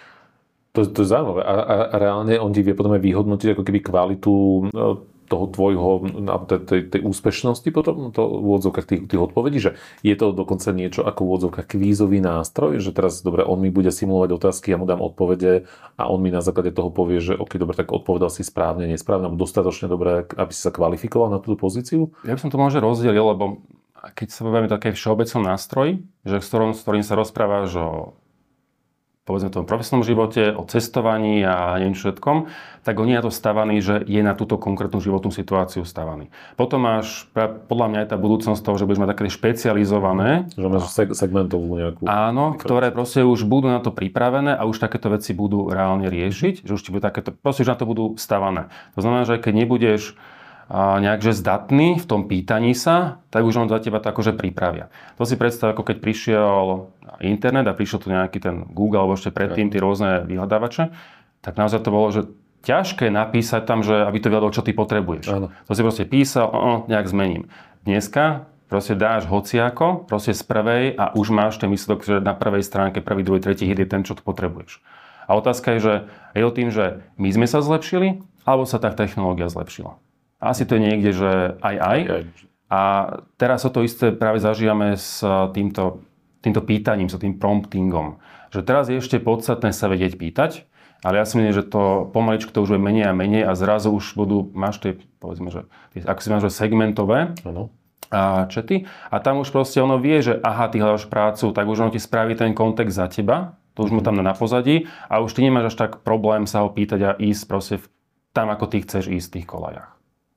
To, to je zaujímavé. A, a, a reálne on ti vie potom aj vyhodnotiť ako keby kvalitu toho tvojho, tej, tej, tej úspešnosti potom, to v úvodzovkách tých, tých odpovedí, že je to dokonca niečo ako v úvodzovkách kvízový nástroj, že teraz, dobre, on mi bude simulovať otázky, ja mu dám odpovede a on mi na základe toho povie, že ok, dobre, tak odpovedal si správne, nesprávne, alebo dostatočne dobre, aby si sa kvalifikoval na túto pozíciu? Ja by som to možno rozdelil, lebo keď sa povieme také všeobecnom nástroji, že s ktorým, s ktorým sa rozprávaš o povedzme v tom profesionálnom živote, o cestovaní a neviem všetkom, tak on je na to stavaný, že je na túto konkrétnu životnú situáciu stavaný. Potom máš, podľa mňa je tá budúcnosť toho, že budeš mať také špecializované. Že máš segmentovú nejakú. Áno, ktoré proste už budú na to pripravené a už takéto veci budú reálne riešiť, že už ti budú takéto, proste už na to budú stavané. To znamená, že keď nebudeš a nejakže zdatný v tom pýtaní sa, tak už on za teba to akože pripravia. To si predstav, ako keď prišiel internet a prišiel tu nejaký ten Google alebo ešte predtým tie rôzne vyhľadávače, tak naozaj to bolo, že ťažké napísať tam, že aby to vedelo, čo ty potrebuješ. Áno. To si proste písal, o, nejak zmením. Dneska proste dáš hociako, proste z prvej a už máš ten výsledok, že na prvej stránke, prvý, druhý, tretí hit je ten, čo tu potrebuješ. A otázka je, že je o tým, že my sme sa zlepšili, alebo sa tá technológia zlepšila. Asi to je niekde, že aj aj. A teraz o to isté práve zažívame s týmto, týmto pýtaním, s tým promptingom. Že teraz je ešte podstatné sa vedieť pýtať, ale ja si myslím, že to pomaličku to už bude menej a menej a zrazu už budú, máš tie, povedzme, že ako si máš, že segmentové ano. A chaty a tam už proste ono vie, že aha, ty hľadaš prácu, tak už ono ti spraví ten kontext za teba, to už mu tam na pozadí a už ty nemáš až tak problém sa ho pýtať a ísť proste tam, ako ty chceš ísť v tých kolajách.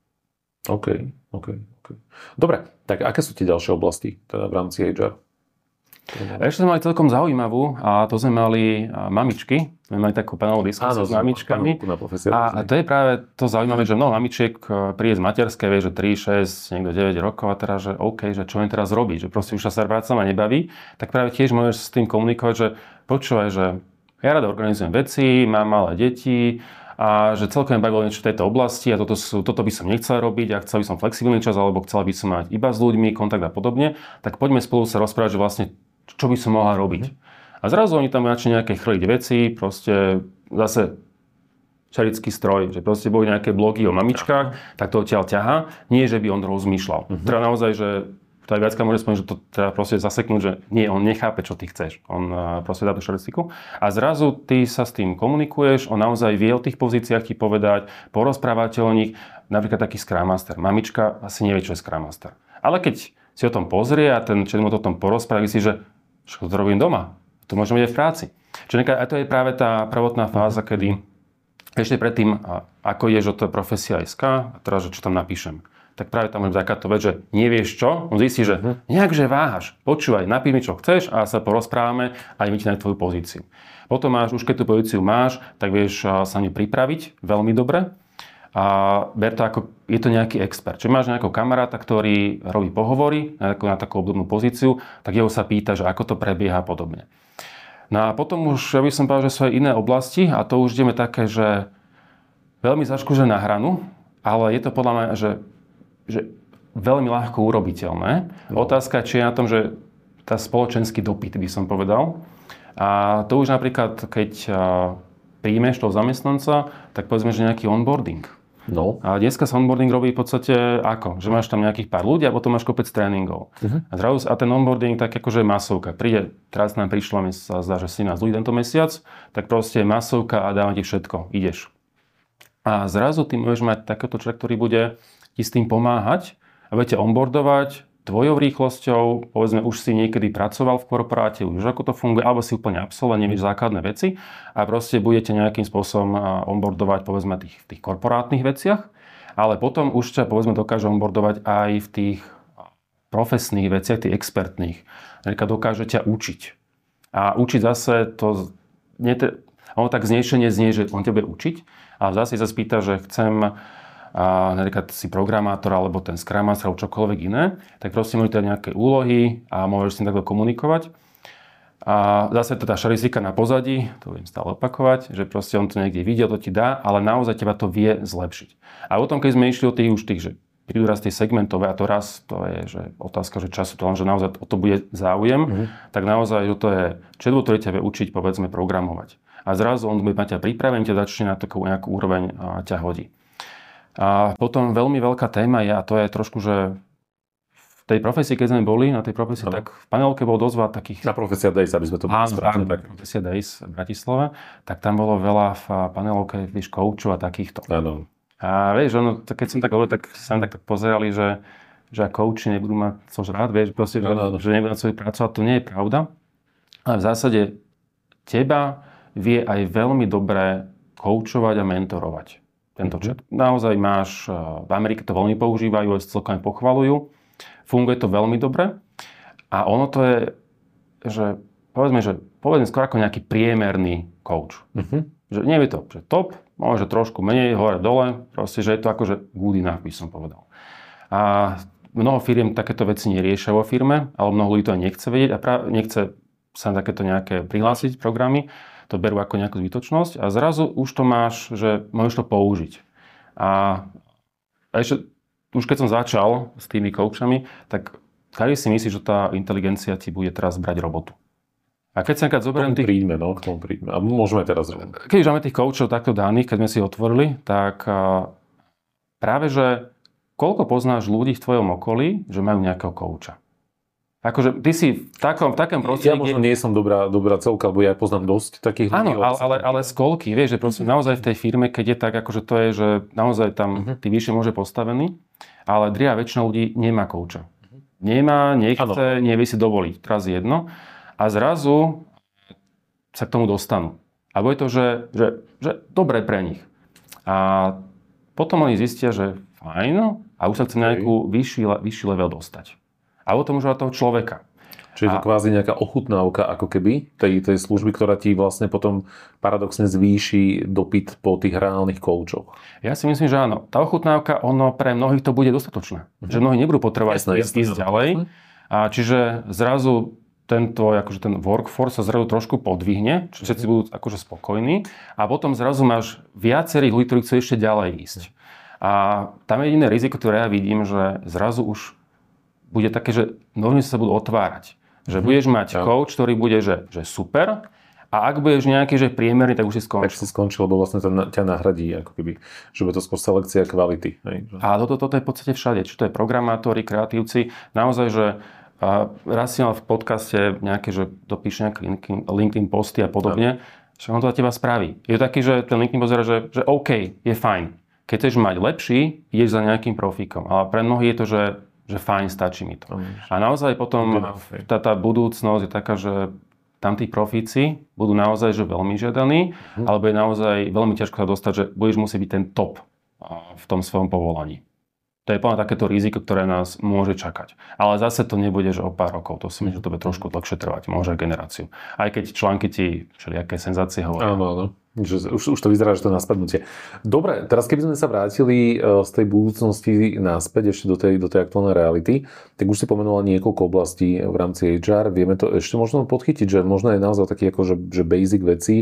OK, OK, OK. Dobre, tak aké sú tie ďalšie oblasti teda v rámci há er? Ešte sme mali celkom zaujímavú a to sme mali mamičky. Sme mali takú panelovú diskusiu s mamičkami. A, a to je práve to zaujímavé, že mnoho mamičiek príde z materskej, vie, že tri, šesť, niekto deväť rokov a teraz, že OK, že čo im teraz robiť, že proste už sa práca ma nebaví, tak práve tiež môžeš s tým komunikovať, že počúvaj, že ja rada organizujem veci, mám malé deti, a že celkom bavilo niečo v tejto oblasti a toto, sú, toto by som nechcel robiť a chcel by som flexibilný čas alebo chcel by som mať iba s ľuďmi, kontakt a podobne, tak poďme spolu sa rozprávať, že vlastne čo by som mohla robiť. A zrazu oni tam začali nejaké chrliť veci, proste zase čarický stroj, že proste boli nejaké blogy o mamičkách, tak to odtiaľ ťahá, nie že by on rozmýšľal. Uh-huh. Teda naozaj, že to aj viacka môže spomenúť, že to teda proste zaseknúť, že nie, on nechápe, čo ty chceš. On proste dá tú štatistiku. A zrazu ty sa s tým komunikuješ, on naozaj vie o tých pozíciách ti povedať, porozprávate o nich, napríklad taký Scrum Master. Mamička asi nevie, čo je Scrum Master. Ale keď si o tom pozrie a ten človek mu o tom porozpráva, si, že čo to robím doma, to môžem vedieť v práci. Čiže a to je práve tá prvotná fáza, kedy ešte predtým, ako ideš od profesia es ká, a teraz, že čo tam napíšem. Tak práve tam je takáto vec, že nevieš čo, on zistí, že nejakže váhaš, počúvaj, napíš mi čo chceš a sa porozprávame a ideme ti na tvoju pozíciu. Potom máš, už keď tú pozíciu máš, tak vieš sa ňu pripraviť veľmi dobre a ber to ako, je to nejaký expert. Čiže máš nejakého kamaráta, ktorý robí pohovory na takú, na takú obdobnú pozíciu, tak jeho sa pýta, že ako to prebieha a podobne. No a potom už, ja by som povedal, že sú aj iné oblasti a to už ideme také, že veľmi zaškužené na hranu, ale je to podľa mňa, že že veľmi ľahko urobiteľné. No. Otázka, či je na tom, že tá spoločenský dopyt, by som povedal. A to už napríklad, keď príjmeš toho zamestnanca, tak povedzme, že nejaký onboarding. No. A dneska sa onboarding robí v podstate ako? Že máš tam nejakých pár ľudí a potom máš kopec tréningov. Uh-huh. A, zrazu, a ten onboarding tak akože masovka. Príde, teraz nám prišlo, mi sa zdá, že sedemnásť ľudí tento mesiac, tak proste masovka a dáva ti všetko. Ideš. A zrazu ty môžeš mať takéto človek, ktorý bude ti s tým pomáhať a budete onboardovať, tvojou rýchlosťou, povedzme, už si niekedy pracoval v korporáte, už ako to funguje, alebo si úplne absolvent, nevieš základné veci a proste budete nejakým spôsobom onboardovať, povedzme, tých, v tých korporátnych veciach, ale potom už ťa, povedzme, dokáže onboardovať aj v tých profesných veciach, tých expertných. Napríklad dokáže ťa učiť. A učiť zase to, nie te, ono tak znešenie znie, že on ťa bude učiť, ale zase sa spýta, že chcem a napríklad si programátor alebo ten Scrum Master alebo čokoľvek iné, tak proste môžete dať nejaké úlohy a môžeš s tým takto komunikovať. A zase to tá šarizika na pozadí, to budem stále opakovať, že proste on to niekde videl, to ti dá, ale naozaj teba to vie zlepšiť. A potom, keď sme išli o tých už tých, že prídu raz tie segmentové a to raz, to je že otázka, že času, to len, že naozaj o to bude záujem, mm-hmm. tak naozaj, že to je chatbot, ktorý ťa vie učiť, povedzme, programovať. A zrazu on bude mať ťa pripravený, ťa začne na takú nejakú úroveň a ťa hodí. A potom veľmi veľká téma je, a to je trošku, že v tej profesii, keď sme boli, na tej profesii, no. tak v panelke bolo dosť veľa takých... Na Profesia Days, aby sme to boli správne. Áno, Profesia Days v Bratislave, tak tam bolo veľa v panelke, vieš, koučov a takýchto. Áno. A vieš, ono, keď som tak hovoril, tak sa tak, tak pozerali, že, že kouči nebudú mať co žrať, vieš, proste, že, no, no. že nebudú na svoju prácu, a to nie je pravda. Ale v zásade teba vie aj veľmi dobre koučovať a mentorovať. Tento chat. Naozaj máš, v Amerike to veľmi používajú, aj celkom pochvalujú. Funguje to veľmi dobre. A ono to je, že povedzme, že povedzme skôr ako nejaký priemerný coach. Uh-huh. Že nie je to že top, možno trošku menej, hore, dole, proste, že je to akože good enough, by som povedal. A mnoho firiem takéto veci neriešia vo firme, ale mnoho ľudí to aj nechce vedieť a práve nechce sa na takéto nejaké prihlásiť programy. To berú ako nejakú zbytočnosť a zrazu už to máš, že môžeš to použiť. A, a ešte, už keď som začal s tými coachami, tak každý si myslí, že tá inteligencia ti bude teraz brať robotu. A keď sa nekad zoberiem tých... príďme, no, k tomu príďme. A môžeme teraz... Keď už máme tých coachov takto daných, keď sme si otvorili, tak práve, že koľko poznáš ľudí v tvojom okolí, že majú nejakého coacha? Akože ty si v takom, v takom prostredí... Ja možno nie som dobrá, dobrá celka, lebo ja poznám dosť takých ľudí. Áno, ale, ale, ale skoľky, vieš, že proste naozaj v tej firme, keď je tak, akože to je, že naozaj tam uh-huh. ty vyššie môže postavený, ale drvivá väčšina ľudí nemá kouča. Nemá, nechce, ano. Nevie si dovoliť. Teraz jedno. A zrazu sa k tomu dostanú. A bude to, že, že, že dobré pre nich. A potom oni zistia, že fajn, a už sa chce nejakú vyšší, vyšší level dostať. A o tom už toho človeka. Čiže je to kvázi nejaká ochutnávka ako keby tej, tej služby, ktorá ti vlastne potom paradoxne zvýši dopyt po tých reálnych koučoch. Ja si myslím, že áno. Tá ochutnávka, ono pre mnohých to bude dostatočné. Uh-huh. Že mnohí nebudú potrebovať jasné, ísť, ísť ďalej. A čiže zrazu tento, akože ten workforce sa zrazu trošku podvihne, čiže všetci budú akože spokojní. A potom zrazu máš viacerých ľudí, ktorí chcú ešte ďalej ísť. A tam je jediné riziko, ktoré ja vidím, že zrazu už bude také, že noviny sa budú otvárať. Že mm-hmm. budeš mať ja. coach, ktorý bude, že, že super, a ak budeš nejaký, že priemerný, tak už si skončil. Tak si skončil, lebo vlastne to ťa nahradí, ako keby, že bude to skôr selekcia kvality. Hej? A toto, toto je v podstate všade. Či to je programátori, kreatívci. Naozaj, že a raz si mal v podcaste nejaké, že dopíš nejaké LinkedIn, LinkedIn posty a podobne, ja. že on to za teba spraví. Je taký, že ten LinkedIn pozera, že, že OK, je fajn. Keď chceš mať lepší, ideš za nejakým profíkom. Ale pre mnohých je to, že že fajn, stačí mi to. A naozaj potom tá, tá budúcnosť je taká, že tam tí profíci budú naozaj že veľmi žiadaní, hm. alebo je naozaj veľmi ťažko sa dostať, že budeš musieť byť ten top v tom svojom povolaní. To je plne takéto riziko, ktoré nás môže čakať. Ale zase to nebude, že o pár rokov. To si myslím, že to bude trošku dlhšie trvať. Môže aj generáciu. Aj keď články ti všelijaké senzácie hovoria. Áno, áno. Že už, už to vyzerá, že to je naspätnutie. Dobre, teraz keby sme sa vrátili z tej budúcnosti naspäť ešte do tej, do tej aktuálnej reality, tak už si pomenula niekoľko oblastí v rámci há er. Vieme to ešte možno podchytiť, že možno je naozaj taký ako, že, že basic veci,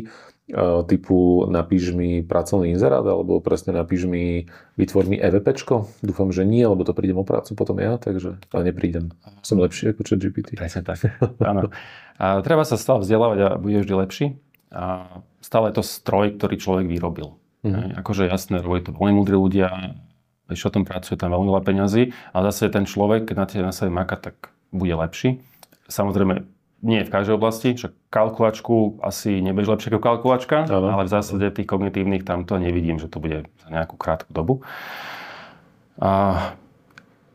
typu napíš mi pracovný inzerát, alebo presne napíš mi, vytvor mi EVPčko. Dúfam, že nie, lebo to prídem o prácu potom ja, takže ale neprídem. Som lepší ako ChatGPT. Presne tak. Áno. A treba sa stále vzdelávať a bude vždy lepší. A stále je to stroj, ktorý človek vyrobil. Mm-hmm. Akože jasné, robí to veľmi múdri ľudia, ešte o tom pracuje, tam veľmi veľa peňazí, ale zase ten človek, keď na tie na sebe maká, tak bude lepší. Samozrejme, nie v každej oblasti, však kalkulačku asi nebudeš lepšie ako kalkulačka, ano. Ale v zásade tých kognitívnych tam to nevidím, že to bude za nejakú krátku dobu. A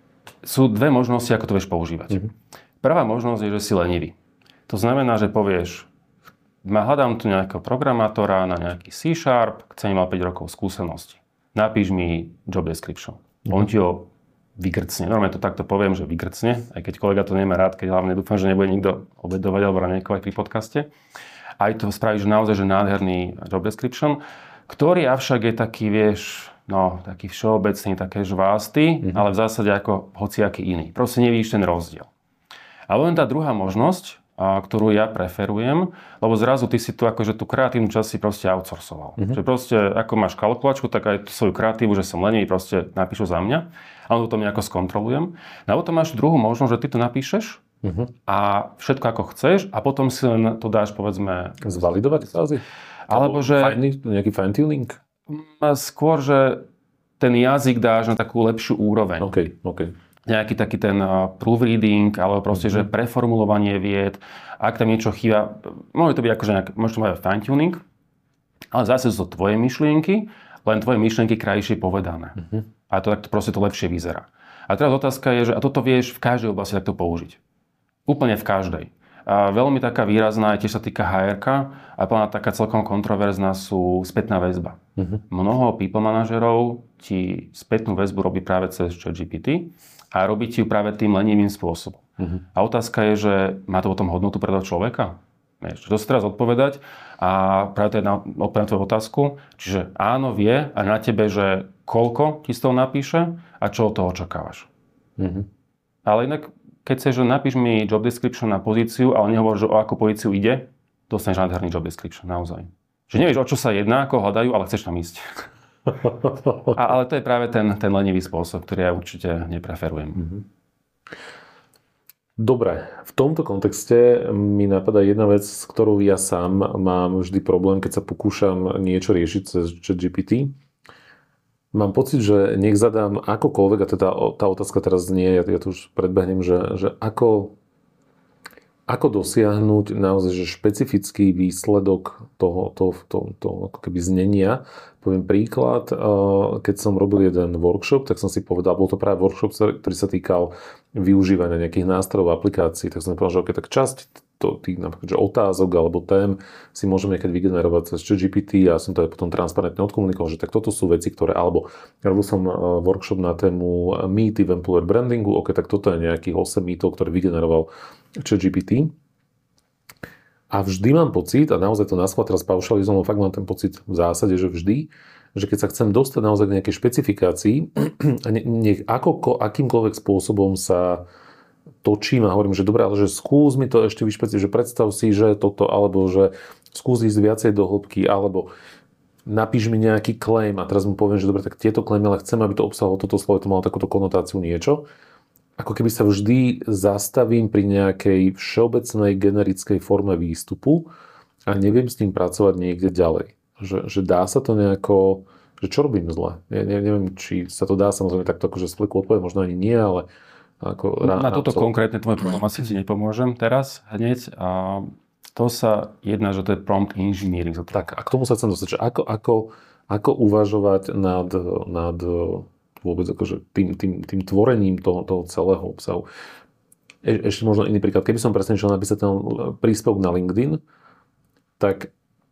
sú dve možnosti, ako to vieš používať. Mm-hmm. Prvá možnosť je, že si lenivý. To znamená, že povieš, hľadám tu nejakého programátora na nejaký C-Sharp, chcem mať päť rokov skúsenosti. Napíš mi job description. Mm-hmm. On ti ho vygrcne. Normálne to takto poviem, že vygrcne, aj keď kolega to nemá rád, keď hlavne dúfam, že nebude nikto obedovať alebo raňajkovať pri podcaste. Aj to spravíš naozaj, že nádherný job description, ktorý avšak je taký, vieš, no, taký všeobecný, také žvásty, mm-hmm. ale v zásade ako hociaký iný. Proste nevidíš ten rozdiel. A len tá druhá možnosť, a, ktorú ja preferujem, lebo zrazu ty si tu akože tú kreatívnu časť si proste outsourcoval. Mm-hmm. Že proste, ako máš kalkulačku, tak aj svoju kreatívu, že som lenivý, proste napíšu za mňa, a on to nejako skontrolujem. A potom máš druhú možnosť, že ty to napíšeš, uh-huh. a všetko ako chceš a potom si len to dáš, povedzme... Zvalidovať kvázi? Alebo že... Fine, nejaký fine-tuning? Skôr, že ten jazyk dáš na takú lepšiu úroveň. OK, OK. Nejaký taký ten proofreading, alebo proste, uh-huh. že preformulovanie vied. Ak tam niečo chýba, môže to byť akože nejak, môže to mať fine-tuning, ale zase sú to tvoje myšlienky, len tvoje myšlienky krajšie povedané. Uh-huh. A to takto proste to lepšie vyzerá. A teraz otázka je, že a toto vieš v každej oblasti takto použiť. Úplne v každej. A veľmi taká výrazná, tiež sa týka há erka, a plná taká celkom kontroverzná sú spätná väzba. Uh-huh. Mnoho people manažerov ti spätnú väzbu robí práve cez ChatGPT a robí ti ju práve tým lenivým spôsobom. Uh-huh. A otázka je, že má to potom hodnotu pre toho človeka? Vieš, to si teraz odpovedať a práve to je na, odpovedať na tvoju otázku. Čiže áno, vie a na tebe, že koľko ti z toho napíše a čo od toho očakávaš. Uh-huh. Ale inak, keď chceš, že napíš mi job description na pozíciu, ale nehovoríš, že o akú pozíciu ide, dostaneš nádherný job description, naozaj. Že nevieš, o čo sa jedná, ako hľadajú, ale chceš tam ísť. a, ale to je práve ten, ten lenivý spôsob, ktorý ja určite nepreferujem. Uh-huh. Dobre, v tomto kontexte mi napadá jedna vec, s ktorou ja sám mám vždy problém, keď sa pokúšam niečo riešiť cez ChatGPT. Mám pocit, že nech zadám akokoľvek, a teda tá otázka teraz znie, ja, ja tu už predbehnem, že, že ako, ako dosiahnuť naozaj že špecifický výsledok toho, toho, toho, toho ako keby znenia. Poviem príklad, keď som robil jeden workshop, tak som si povedal, bol to práve workshop, ktorý sa týkal využívania nejakých nástrojov, aplikácií, tak som si povedal, že okay, tak časť to, tých napríklad, že otázok alebo tém si môžeme niekedy vygenerovať cez ChatGPT a som to aj potom transparentne odkomunikoval, že tak toto sú veci, ktoré, alebo robil som workshop na tému mýty v employer brandingu, ok, tak toto je nejakých osem mýtov, ktoré vygeneroval ChatGPT. A vždy mám pocit, a naozaj to naschvál teraz paušalizujem, fakt mám ten pocit v zásade, že vždy, že keď sa chcem dostať naozaj k nejakej špecifikácii, a nech ako, akýmkoľvek spôsobom sa točím a hovorím, že dobre, ale že skús mi to ešte vyšpecifikovať, že predstav si, že toto, alebo že skús ísť viacej do hĺbky, alebo napíš mi nejaký claim a teraz mu poviem, že dobre, tak tieto claimy, ale chcem, aby to obsahovalo toto slovo, to malo takúto konotáciu niečo. Ako keby sa vždy zastavím pri nejakej všeobecnej generickej forme výstupu a neviem s tým pracovať niekde ďalej. Že, že dá sa to nejako, že čo robím zle? Ja neviem, či sa to dá samozrejme takto akože z fleku odpovedať, možno ani nie, ale ako... Na, na toto konkrétne tvoj problém asi ti nepomôžem teraz hneď. A to sa jedná, že to je prompt engineering. Tak a k tomu sa chcem dostať, že ako, ako, ako uvažovať nad, nad vôbec akože tým, tým, tým tvorením toho, toho celého obsahu. E, ešte možno iný príklad. Keby som presne šiel napísať ten príspevok na LinkedIn, tak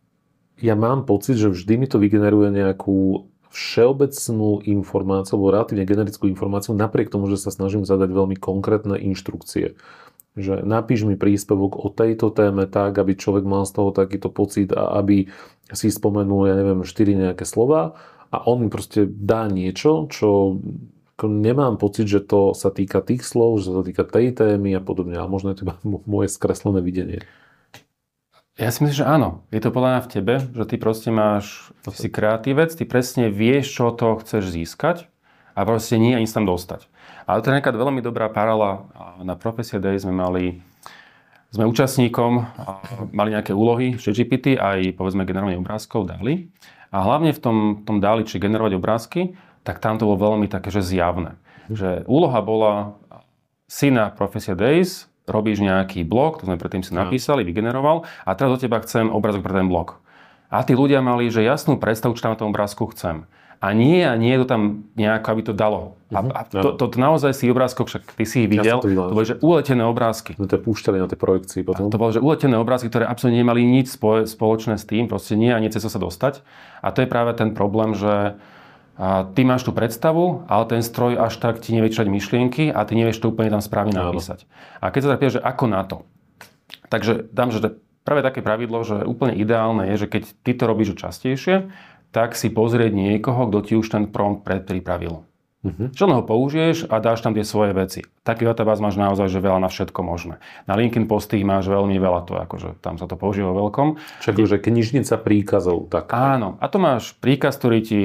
ja mám pocit, že vždy mi to vygeneruje nejakú všeobecnú informáciu, alebo relatívne generickú informáciu, napriek tomu, že sa snažím zadať veľmi konkrétne inštrukcie. Že napíš mi príspevok o tejto téme tak, aby človek mal z toho takýto pocit a aby si spomenul, ja neviem, štyri nejaké slova, a on mi proste dá niečo, čo nemám pocit, že to sa týka tých slov, že sa to týka tej témy a podobne. A možno je to iba moje skreslené videnie. Ja si myslím, že áno. Je to podľa mňa v tebe, že ty proste máš, ty si kreatívec, ty presne vieš, čo to chceš získať a proste nie ani sa tam dostať. Ale to je nejaká veľmi dobrá paralela. Na Profesia Day sme mali, sme účastníkom, mali nejaké úlohy v ChatGPT, aj povedzme generovanie obrázkov dali. A hlavne v tom, tom dali, či generovať obrázky, tak tam to bolo veľmi také, že zjavné. Že úloha bola si na Profesia Days, robíš nejaký blog, to sme predtým si napísali, vygeneroval a teraz do teba chcem obrázok pre ten blog. A tí ľudia mali, že jasnú predstavu, čo tam na tom obrázku chcem. a nie a nie je to tam nejako, aby to dalo. A, a to, to, to naozaj si obrázkov, však ty si ich videl, ja to, to boli, že uletené obrázky. No to púšťali na tie projekcie potom. A to bolo, že uletené obrázky, ktoré absolútne nemali nič spoločné s tým, proste nie a nie cez to sa dostať. A to je práve ten problém, že a ty máš tú predstavu, ale ten stroj až tak ti nevie čítať myšlienky a ty nevieš to úplne tam správne napísať. A keď sa tak pýtaš, že ako na to? Takže dám, že práve také pravidlo, že úplne ideálne je, že keď ty to robíš častejšie, tak si pozrieť niekoho, kto ti už ten prompt predpripravil. Uh-huh. Čo ho použiješ a dáš tam tie svoje veci. Taký databáz máš naozaj že veľa na všetko možné. Na LinkedIn posty máš veľmi veľa, to akože tam sa to používa veľkom. Čiže že knižnica príkazov. Tak. Áno, a to máš príkaz, ktorý ti...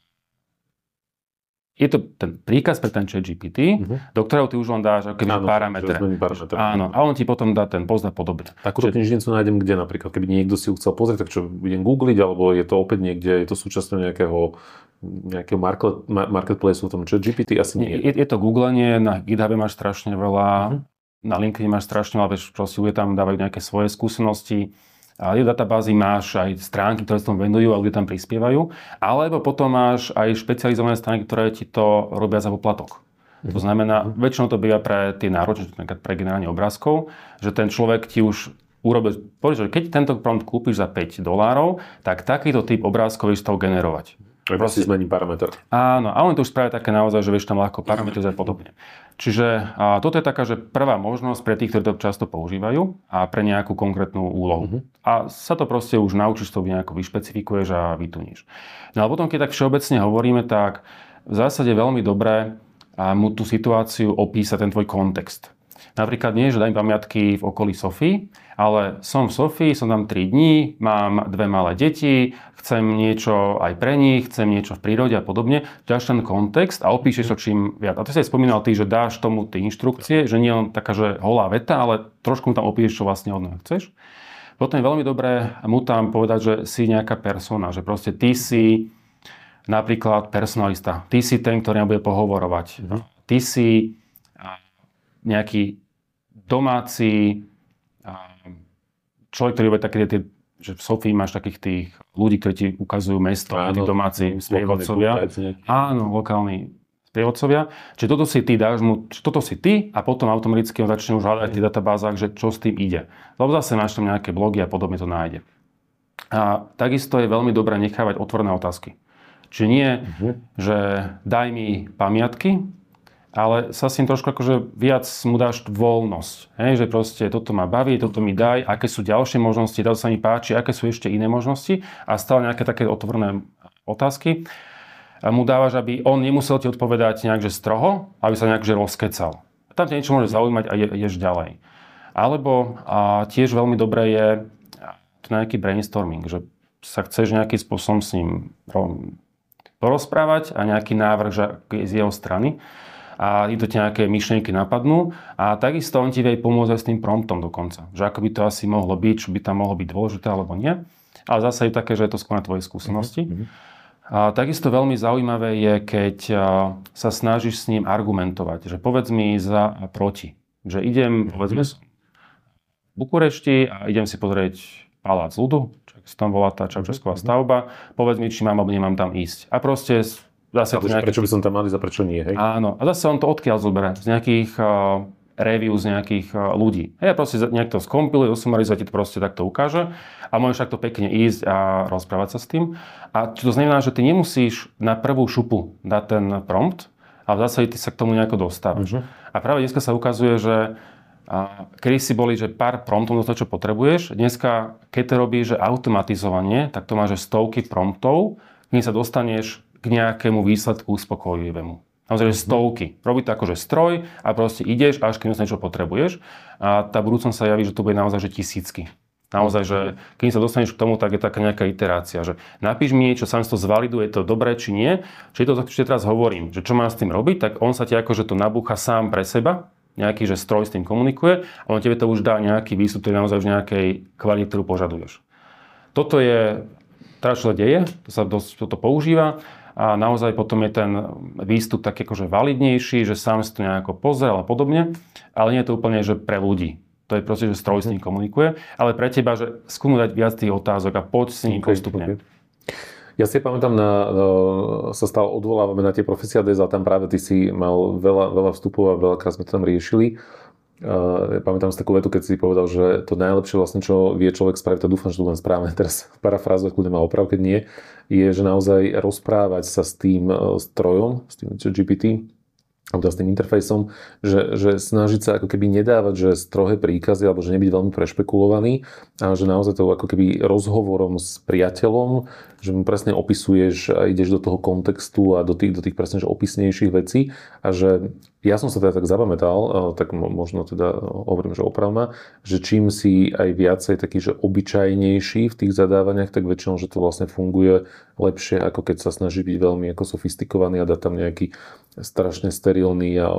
Je to ten príkaz pre ten ChatGPT, uh-huh. do ktorého ty už len dáš ako keby parametre. Áno, a on ti potom dá ten post a podobne. Takúto knižnicu nájdem kde napríklad? Keby niekto si ju chcel pozrieť, tak čo budem googliť, alebo je to opäť niekde, je to súčasťou nejakého nejakého market, marketplaceu v tom ChatGPT? Asi nie. Je, je to googlenie, na GitHube máš strašne veľa, uh-huh. na LinkedIn máš strašne veľa, vieš, proste ľudia tam dávajú nejaké svoje skúsenosti. A v databázi máš aj stránky, ktoré sa tomu venujú a ľudia tam prispievajú. Alebo potom máš aj špecializované stránky, ktoré ti to robia za poplatok. Mm-hmm. To znamená, väčšinou to býva pre tie náročné, pre generálne obrázkov, že ten človek ti už urobil, povedz, že keď tento prompt kúpiš za päť dolárov, tak takýto typ obrázkov vieš z toho generovať. Proste zmení parameter. Áno, a oni to už spravia také naozaj, že vieš tam ľahko parametrizovať a podobne. Čiže a toto je taká, že prvá možnosť pre tých, ktorí to často používajú a pre nejakú konkrétnu úlohu. Uh-huh. A sa to proste už naučíš, to nejako vyšpecifikuješ a vytuníš. No a potom, keď tak všeobecne hovoríme, tak v zásade veľmi dobré a mu tú situáciu opísať, ten tvoj kontext. Napríklad nie, že daj pamiatky v okolí Sofii, ale som v Sofii, som tam tri dní, mám dve malé deti, chcem niečo aj pre nich, chcem niečo v prírode a podobne. Dáš ten kontext a opíšeš to čím viac. A to si aj spomínal ty, že dáš tomu tie inštrukcie, že nie len taká, že holá veta, ale trošku mu tam opíšeš, čo vlastne od neho chceš. Potom je veľmi dobré mu tam povedať, že si nejaká persona, že proste ty si napríklad personalista, ty si ten, ktorý nám bude pohovorovať. Mhm. Ty si nejaký domáci človek, ktorý bude také tie, že v Sofii máš takých tých ľudí, ktorí ti ukazujú mesto, tí domáci sprievodcovia. Áno, lokálni sprievodcovia. Čiže toto si ty dáš mu, toto si ty a potom automaticky on začne už hľadať v tých databázach, že čo s tým ide. Lebo zase máš tam nejaké blogy a podobne to nájde. A takisto je veľmi dobré nechávať otvorené otázky. Čiže nie, uh-huh. že daj mi pamiatky, ale sa s tým trošku akože viac mu dáš voľnosť. Hej, že proste toto ma baví, toto mi daj, aké sú ďalšie možnosti, toto sa mi páči, aké sú ešte iné možnosti a stále nejaké také otvorené otázky. A mu dávaš, aby on nemusel ti odpovedať nejak, že stroho, aby sa nejak že rozkecal. Tam ťa niečo môže zaujímať a je, ješ ďalej. Alebo a tiež veľmi dobré je nejaký brainstorming, že sa chceš nejakým spôsobom s ním porozprávať a nejaký návrh že z jeho strany. A ti to nejaké myšlienky napadnú a takisto on ti vie pomôcť aj s tým promptom dokonca. Že ako by to asi mohlo byť, čo by tam mohlo byť dôležité alebo nie. Ale zase je také, že je to skôr na tvojej skúsenosti. Mm-hmm. A takisto veľmi zaujímavé je, keď sa snažíš s ním argumentovať. Že povedz mi za a proti. Že idem, mm-hmm. povedzme som v Bukurešti a idem si pozrieť Palác ľudu, čo tam volá tá Čaušesková mm-hmm. stavba. Povedz mi, či mám alebo nemám tam ísť. A proste zase to nejaký... Prečo by som tam mal ísť a prečo nie, hej? Áno. A zase on to odkiaľ zoberie? Z nejakých uh, review, z nejakých uh, ľudí. Hej, a proste nejak to skompiluje, osumarizuje, ti to proste takto ukáže a môžeš takto pekne ísť a rozprávať sa s tým. A čo to znamená, že ty nemusíš na prvú šupu dať ten prompt, ale v zásade ty sa k tomu nejako dostávaš. Uh-huh. A práve dneska sa ukazuje, že a kedy si boli, že pár promptov do toho, čo potrebuješ. Dneska, keď to robíš, že automatizovanie, tak to máš, že stovky promptov, kým sa dostaneš k nejakému výsledku uspokojivému. Naozaj, že stovky. Robí to akože stroj a proste ideš, až keď niečo potrebuješ. A tá budúcnosť sa javí, že to bude naozaj, že tisícky. Naozaj, že keď sa dostaneš k tomu, tak je taká nejaká iterácia. Že napíš mi niečo, sám si to zvaliduje, je to dobré, či nie. Či to, čo teraz hovorím, že čo mám s tým robiť, tak on sa ti akože to nabúcha sám pre seba. Nejaký, že stroj s tým komunikuje a on tebe to už dá nejaký výstup, ktorý naozaj v nejakej kvalite, ktorú požaduješ. Toto je, teda čo sa deje, to sa dosť, toto používa. A naozaj potom je ten výstup taký akože validnejší, že sám si to nejako pozrel a podobne, ale nie je to úplne, že pre ľudí. To je proste, že stroj s ním komunikuje, ale pre teba, že skúmu dať viac tých otázok a poď s ním postupne. Ja si pamätám, na, sa stále odvolávame na tie Profesia Days, a tam práve ty si mal veľa, veľa vstupov a veľakrát sme to tam riešili. Uh, pamätám si takú vetu, keď si povedal, že to najlepšie vlastne, čo vie človek spraviť, to dúfam, že to len správne teraz parafrázovať, kľudne má oprav, keď nie, je, že naozaj rozprávať sa s tým uh, strojom, s tým G P T, alebo s tým interfejsom, že, že snažiť sa ako keby nedávať, že strohé príkazy, alebo že nebyť veľmi prešpekulovaný, a že naozaj to ako keby rozhovorom s priateľom, že mu presne opisuješ a ideš do toho kontextu a do tých, do tých presne že opisnejších vecí, a že ja som sa teda tak zapamätal, tak možno teda hovorím, že opravma, že čím si aj viacej taký, že obyčajnejší v tých zadávaniach, tak väčšinou, že to vlastne funguje lepšie, ako keď sa snaží byť veľmi ako sofistikovaný a dať tam nejaký strašne sterilný a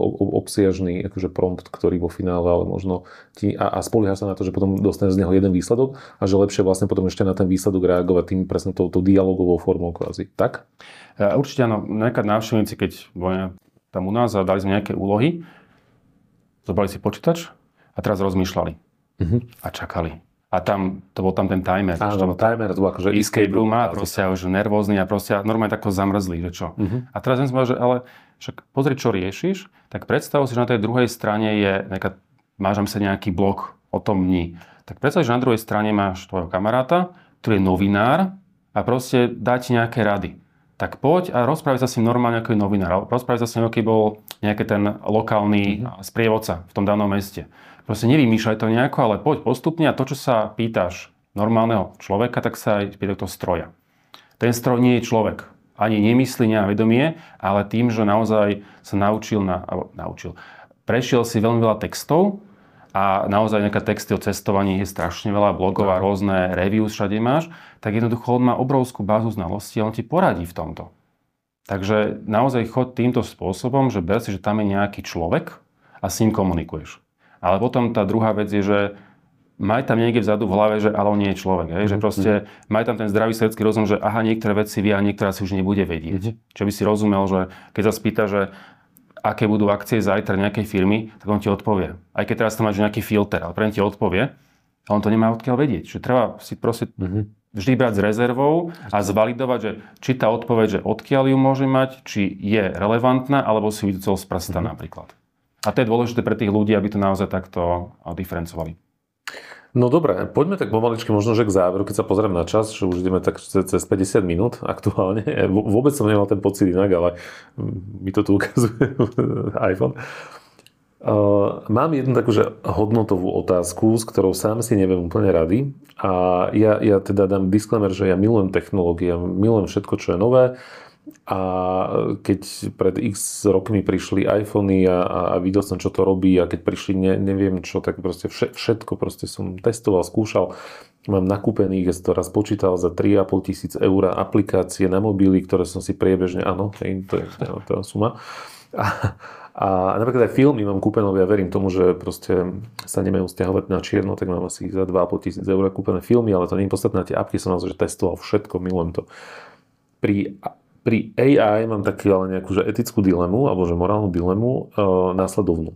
obsiažný akože prompt, ktorý vo finále, ale možno ti, a, a spolieha sa na to, že potom dostane z neho jeden výsledok, a že lepšie vlastne potom ešte na ten výsledok reagovať tým presne touto dialogovou formou kvázi. Tak? Určite áno. Nejaká návštevníci, keď boli tam u nás a dali sme nejaké úlohy, zobrali si počítač a teraz rozmýšľali. Uh-huh. A čakali. A tam, to bol tam ten timer. Áno, timer, to bol akože escape room a proste už nervózny a proste normálne takto zamrzli, že čo. Uh-huh. A teraz som si povedal, že ale však pozri, čo riešiš, tak predstav si, že na tej druhej strane je nejaká, máš tam sa nejaký blok o tom dni. Tak predstav, že na druhej strane máš tvojho kamaráta, ktorý je novinár a proste dá ti nejaké rady. Tak poď a rozprávaj sa s ním normálne ako je novinár. Rozprávaj sa s ním, aký bol nejaký ten lokálny mm-hmm. sprievodca v tom danom meste. Proste nevymýšľaj to nejako, ale poď postupne a to, čo sa pýtaš normálneho človeka, tak sa aj pýta toho stroja. Ten stroj nie je človek. Ani nemyslí, nemá vedomie, ale tým, že naozaj sa naučil, na, naučil, prešiel si veľmi veľa textov a naozaj nejaké texty o cestovaní je strašne veľa, blogov a rôzne reviews všade máš, tak jednoducho on má obrovskú bázu znalostí a on ti poradí v tomto. Takže naozaj chod týmto spôsobom, že ber si, že tam je nejaký človek a s ním komunikuješ. Ale potom tá druhá vec je, že maj tam niekde vzadu v hlave, že ale on nie je človek. Hej? Že proste maj tam ten zdravý svedský rozum, že aha, niektoré veci vie a niektoré si už nebude vedieť. Čo by si rozumel, že keď sa spýta, že aké budú akcie zajtra nejakej firmy, tak on ti odpovie. Aj keď teraz tam máš nejaký filter, ale pre ti odpovie, a on to nemá odkiaľ vedieť. Čiže treba si proste mm-hmm. vždy brať s rezervou a zvalidovať, že či tá odpoveď, že odkiaľ ju môže mať, či je relevantná, alebo si vidú cel z prsta mm-hmm. napríklad. A to je dôležité pre tých ľudí, aby to naozaj takto diferencovali. No dobre, poďme tak pomaličky možno, že k záveru, keď sa pozriem na čas, že už ideme tak cez päťdesiat minút aktuálne. Vôbec som nemal ten pocit inak, ale mi to tu ukazuje iPhone. Uh, mám jednu takú, že hodnotovú otázku, s ktorou sám si neviem úplne rady. A ja, ja teda dám disclaimer, že ja milujem technológie, milujem všetko, čo je nové. A keď pred x rokmi prišli iPhony a, a videl som, čo to robí, a keď prišli ne, neviem čo, tak proste všetko proste som testoval, skúšal. Mám nakúpených, ja som to raz počítal, za tri a pol tisíc eur aplikácie na mobily, ktoré som si priebežne, áno, to je, to je, to je suma. A, a napríklad aj filmy mám kúpené, ja verím tomu, že proste sa nemajú stiahovať na čierno, tak mám asi za dva a pol tisíc eur kúpené filmy, ale to nie je podstatné, tie apky som naozaj testoval všetko, milujem to. Pri Pri á í mám takú ale nejakú že etickú dilemu, alebo že morálnu dilemu e, následovnú.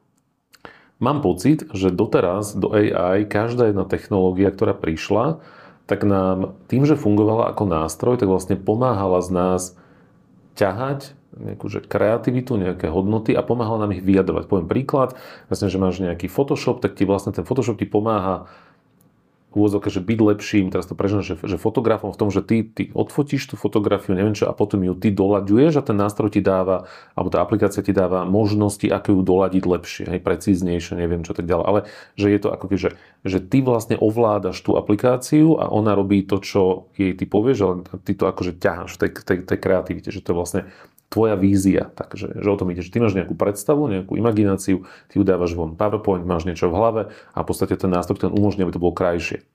Mám pocit, že doteraz do á í každá jedna technológia, ktorá prišla, tak nám tým, že fungovala ako nástroj, tak vlastne pomáhala z nás ťahať nejakú že kreativitu, nejaké hodnoty a pomáhala nám ich vyjadrovať. Poviem príklad, vlastne, že máš nejaký Photoshop, tak ti vlastne ten Photoshop ti pomáha úvodzovke, že byť lepším, teraz to preženám, že, že fotografom v tom, že ty, ty odfotíš tú fotografiu, neviem čo, a potom ju ty doľaďuješ a ten nástroj ti dáva, alebo tá aplikácia ti dáva možnosti, ako ju doľadiť lepšie, hej, precíznejšie, neviem čo tak ďalej. Ale že je to ako keď, že, že ty vlastne ovládaš tú aplikáciu a ona robí to, čo jej ty povieš, ale ty to akože ťaháš v tej, tej, tej kreativite, že to je vlastne tvoja vízia, takže že o tom ide, že ty máš nejakú predstavu, nejakú imagináciu, ty ju dávaš von PowerPoint, máš niečo v hlave a v podstate ten nástroj ten umožní, aby to bolo krajšie.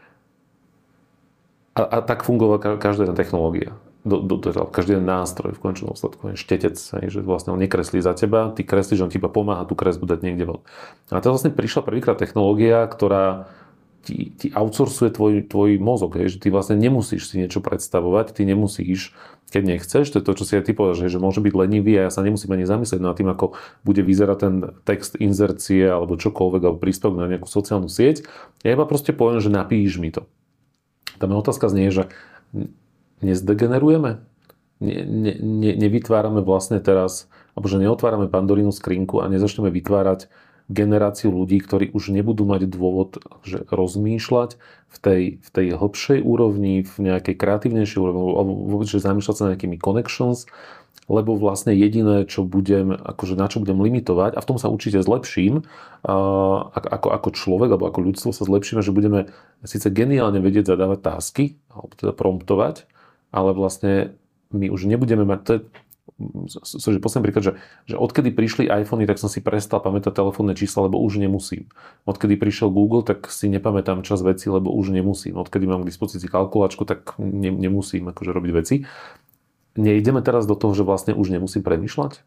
A, a tak fungovala každá jedna technológia, do, do, do, každý jeden nástroj v končnom dôsledku, štetec, že vlastne on nekreslí za teba, ty kreslíš, on ti iba pomáha tú kresbu dať niekde von. A to vlastne prišla prvýkrát technológia, ktorá ti, ti outsourcuje tvoj, tvoj mozog, hej, že ty vlastne nemusíš si niečo predstavovať, ty nemusíš, keď nechceš, to je to, čo si aj ty povedal, že môže byť lenivý a ja sa nemusím ani zamyslieť nad tým, ako bude vyzerať ten text inzercie alebo čokoľvek, alebo príspevok na nejakú sociálnu sieť. Ja iba proste poviem, že napíš mi to. Tá moja otázka znie, že nezdegenerujeme? Ne, ne, ne, nevytvárame vlastne teraz, alebo že neotvárame Pandorínu skrinku a nezačneme vytvárať generáciu ľudí, ktorí už nebudú mať dôvod že rozmýšľať v tej, v tej hlbšej úrovni, v nejakej kreatívnejšej úrovni, alebo vôbec, že zamýšľať sa nejakými connections, lebo vlastne jediné, čo budem, akože na čo budem limitovať, a v tom sa určite zlepším, ako, ako človek, alebo ako ľudstvo sa zlepšíme, že budeme síce geniálne vedieť zadávať tásky, alebo teda promptovať, ale vlastne my už nebudeme mať, to je, so, že posledný príklad, že, že odkedy prišli iPhony, tak som si prestal pamätať telefónne čísla, lebo už nemusím. Odkedy prišiel Google, tak si nepamätám čas veci, lebo už nemusím. Odkedy mám k dispozícii kalkulačku, tak ne, nemusím akože robiť veci. Nejdeme teraz do toho, že vlastne už nemusím premýšľať?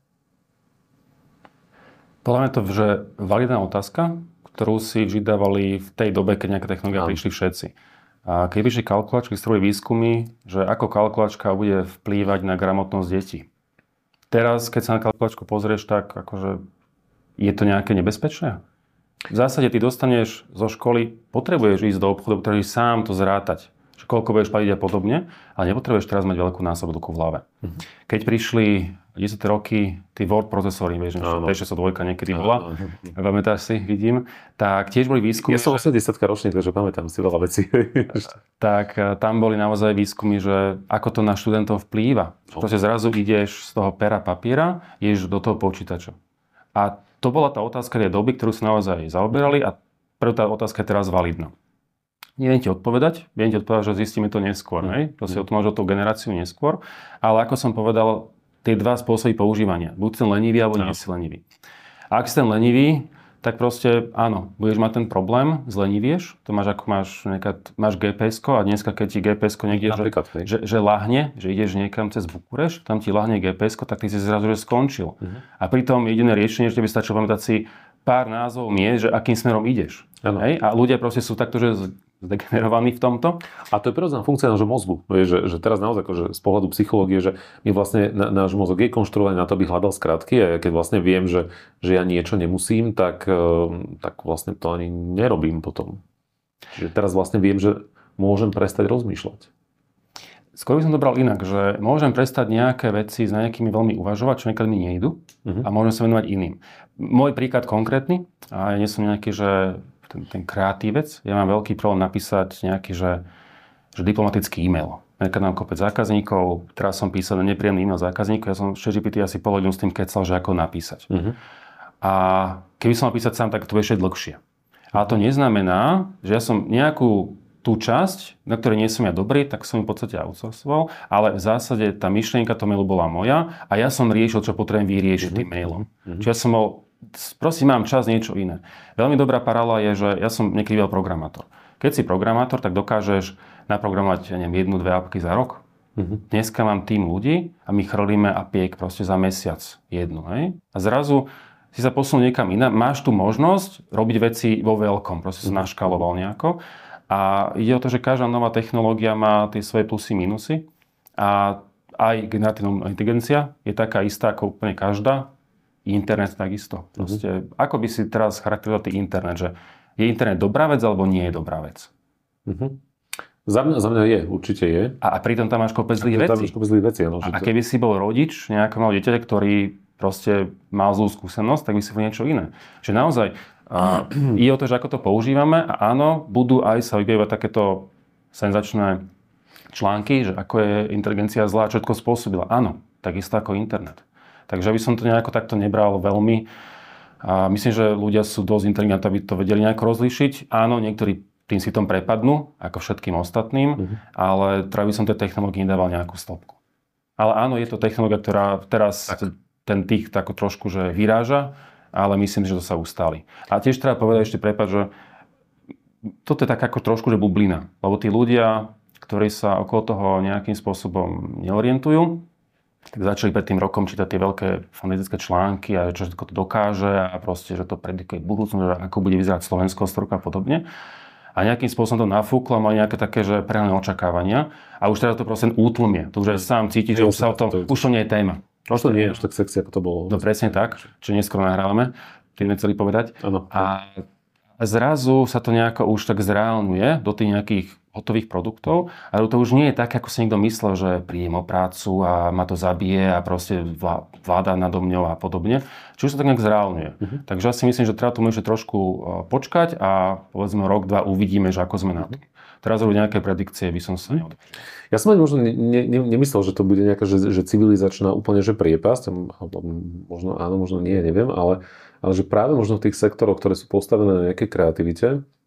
Podľa mňa to, že validná otázka, ktorú si vždy dávali v tej dobe, keď nejaká technológia prišli všetci. A keď prišli kalkulačky, strojové výskumy, že ako kalkulačka bude vplývať na gramotnosť detí. Teraz, keď sa na kalkulačku pozrieš, tak akože je to nejaké nebezpečné? V zásade ty dostaneš zo školy, potrebuješ ísť do obchodu, potrebuješ sám to zrátať, že koľko budeš platiť a podobne, ale nepotrebuješ teraz mať veľkú násobovku v hlave. Mhm. Keď prišli desiate roky tí word procesory, vieš, P šesťsto dva niekedy bola, pamätáš si, vidím, tak tiež boli výskumy. Ja som osemdesiatka ročník, takže pamätám si veľa vecí. Tak tam boli naozaj výskumy, že ako to na študentov vplýva. Proste zrazu ideš z toho pera papiera, ideš do toho počítača. A to bola tá otázka tej doby, ktorú sa naozaj zaoberali a preto tá otázka je teraz validná. Neviem ti odpovedať, viem ti odpovedať, že zistíme to neskôr, hej? To si o tom máš o tú generáciu neskôr, ale ako som povedal, tie dva spôsoby používania. Buď ten lenivý, alebo nie si lenivý. A ak si ten lenivý, tak proste áno, budeš mať ten problém, zlenivieš, to máš ako máš, nejaká, máš gé pé esko a dneska keď ti gé pé esko niekde, že, že, že lahne, že ideš niekam cez Bukurešť, tam ti lahne gé pé esko, tak ty si zrazu že skončil. Uh-huh. A pritom jediné riešenie, že by stačilo pamätať si pár názov miest, že akým smerom ideš. Hej? A ľudia proste sú takto, že zdegenerovaní v tomto. A to je prirodzená funkcia nášho mozgu. Že, že teraz naozaj akože z pohľadu psychológie, že my vlastne, náš mozog je konštruovaný na to, aby hľadal skratky, a keď vlastne viem, že, že ja niečo nemusím, tak, tak vlastne to ani nerobím potom. Čiže teraz vlastne viem, že môžem prestať rozmýšľať. Skôr by som to bral inak, že môžem prestať nejaké veci s nejakými veľmi uvažovať, čo niekedy mi nejdu, uh-huh. a môžem sa venovať iným. Môj príklad konkrétny, a ja nie som nejaký, že ten, ten kreatívec, ja mám veľký problém napísať nejaký, že, že diplomatický e-mail. Keď mám kopec zákazníkov, teraz som písal nepríjemný e-mail zákazníkov, ja som ChatGPT asi pol hodinu s tým kecal, že ako napísať. Uh-huh. A keby som mal písať sám, tak to bude ešte dlhšie. Ale to neznamená, že ja som nejakú tú časť, na ktorej nie som ja dobrý, tak som ju v podstate outsourcoval, ale v zásade tá myšlienka toho mailu bola moja a ja som riešil, čo potrebujem vyriešiť tým mailom. Mm-hmm. Čiže ja som bol, prosím, mám čas niečo iné. Veľmi dobrá paralela je, že ja som niekedy bol programátor. Keď si programátor, tak dokážeš naprogramovať, ja neviem, jednu, dve apky za rok. Mm-hmm. Dneska mám tým ľudí a my chrlíme apiek proste za mesiac jednu. Hej? A zrazu si sa posunul niekam iné, máš tu možnosť robiť veci vo veľkom, proste sa naškaloval nejako. A ide o to, že každá nová technológia má tie svoje plusy, minusy. A aj generatívna inteligencia je taká istá ako úplne každá. Internet takisto. Proste, mm-hmm. ako by si teraz charakterizoval tý internet, že je internet dobrá vec alebo nie je dobrá vec? Mm-hmm. Za mňa, za mňa je, určite je. A, a pritom tam máš kopec zlých vecí. veci áno, a, a keby si bol rodič nejakého malého dieťaťa, ktorý proste mal zlú skúsenosť, tak by si bol niečo iné. Že naozaj a ide o to, že ako to používame a áno, budú aj sa objavovať takéto senzačné články, že ako je inteligencia zlá, čo všetko spôsobila. Áno, takisto ako internet. Takže by som to nejako takto nebral veľmi. A myslím, že ľudia sú dosť inteligentní, aby to vedeli nejako rozlíšiť. Áno, niektorí tým si tom prepadnú, ako všetkým ostatným, uh-huh. ale teda by som tej technológii nedával nejakú stopku. Ale áno, je to technológia, ktorá teraz tak. ten tých tako trošku že vyráža, ale myslím, že to sa ustáli. A tiež treba povedať ešte prepáč, že toto je tak ako trošku, že bublina. Lebo tí ľudia, ktorí sa okolo toho nejakým spôsobom neorientujú, tak začali pred tým rokom čítať tie veľké fantastické články a čo všetko to dokáže a proste, že to predikuje budúcnosť, ako bude vyzerať Slovensko a podobne. A nejakým spôsobom to nafúklo a mali nejaké také, že prehnané očakávania. A už teraz to proste útlmie. To už aj sám cíti, že už sa o tom, už to nie je téma. Už to nie je až tak sexy, ako to bolo. No presne tak, čo neskoro nahrávame, tým nechceli povedať. Ano. A zrazu sa to nejako už tak zreálňuje do tých nejakých hotových produktov, ale to už nie je tak, ako si niekto myslel, že príjem o prácu a ma to zabije a proste vláda nado mňou a podobne. Čiže sa tak nejak zreálňuje. Uh-huh. Takže ja si myslím, že treba tomu ešte trošku počkať a povedzme rok, dva uvidíme, že ako sme na to. Teraz robiť nejaké predikcie, by som sa neodpíšil. Ja som ani možno ne, ne, nemyslel, že to bude nejaká že, že civilizačná úplne že priepasť, možno áno, možno nie, neviem, ale, ale že práve možno v tých sektoroch, ktoré sú postavené na nejakej kreativite,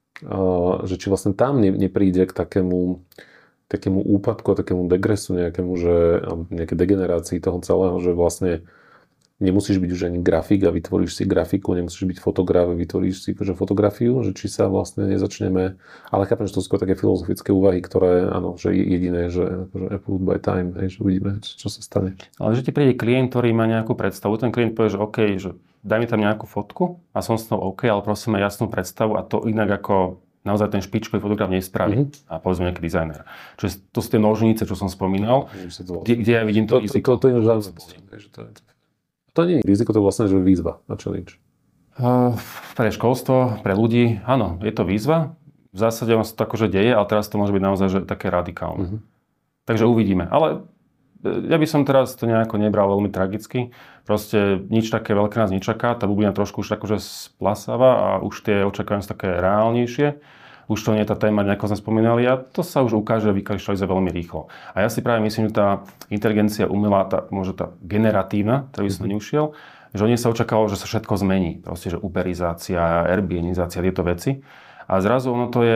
že či vlastne tam ne, nepríde k takému, takému úpadku a takému degresu nejakému, že nejaké degenerácii toho celého, že vlastne nemusíš byť už ani grafik a vytvoríš si grafiku, nemusíš byť fotograf a vytvoríš si akože fotografiu, že či sa vlastne nezačneme, ale chápem, že to sú skôr také filozofické úvahy, ktoré, áno, že jediné, že akože approved by time, hej, že uvidíme, čo sa stane. Ale že ti príde klient, ktorý má nejakú predstavu, ten klient povie, že OK, že daj mi tam nejakú fotku a som s tou OK, ale prosím má jasnú predstavu a to inak ako naozaj ten špičkový fotograf nespraví. Mm-hmm. A povedzme nejaký dizajner. Čiže to sú tie nožnice, čo som spomínal, kde, kde ja vidím to, to riziko. To, to, to je zaujímavé. To nie je riziko, to je vlastne že výzva na challenge. Uh, pre školstvo, pre ľudí, áno, je to výzva. V zásade on sa to akože deje, ale teraz to môže byť naozaj že také radikálne. Uh-huh. Takže uvidíme. Ale ja by som teraz to nejako nebral veľmi tragicky. Proste nič také veľké nás nečaká. Tá bublina trošku už akože splasáva a už tie očakávania sú také reálnejšie. Už to nie je tá téma, nejako sme spomínali a to sa už ukáže vykryštalizuje veľmi rýchlo. A ja si práve myslím, že tá inteligencia umelá, tá, možno tá generatívna, ktorý by som neušiel, že o nej sa očakávalo, že sa všetko zmení. Proste, že uberizácia, airbnbizácia, tieto veci. A zrazu ono to je,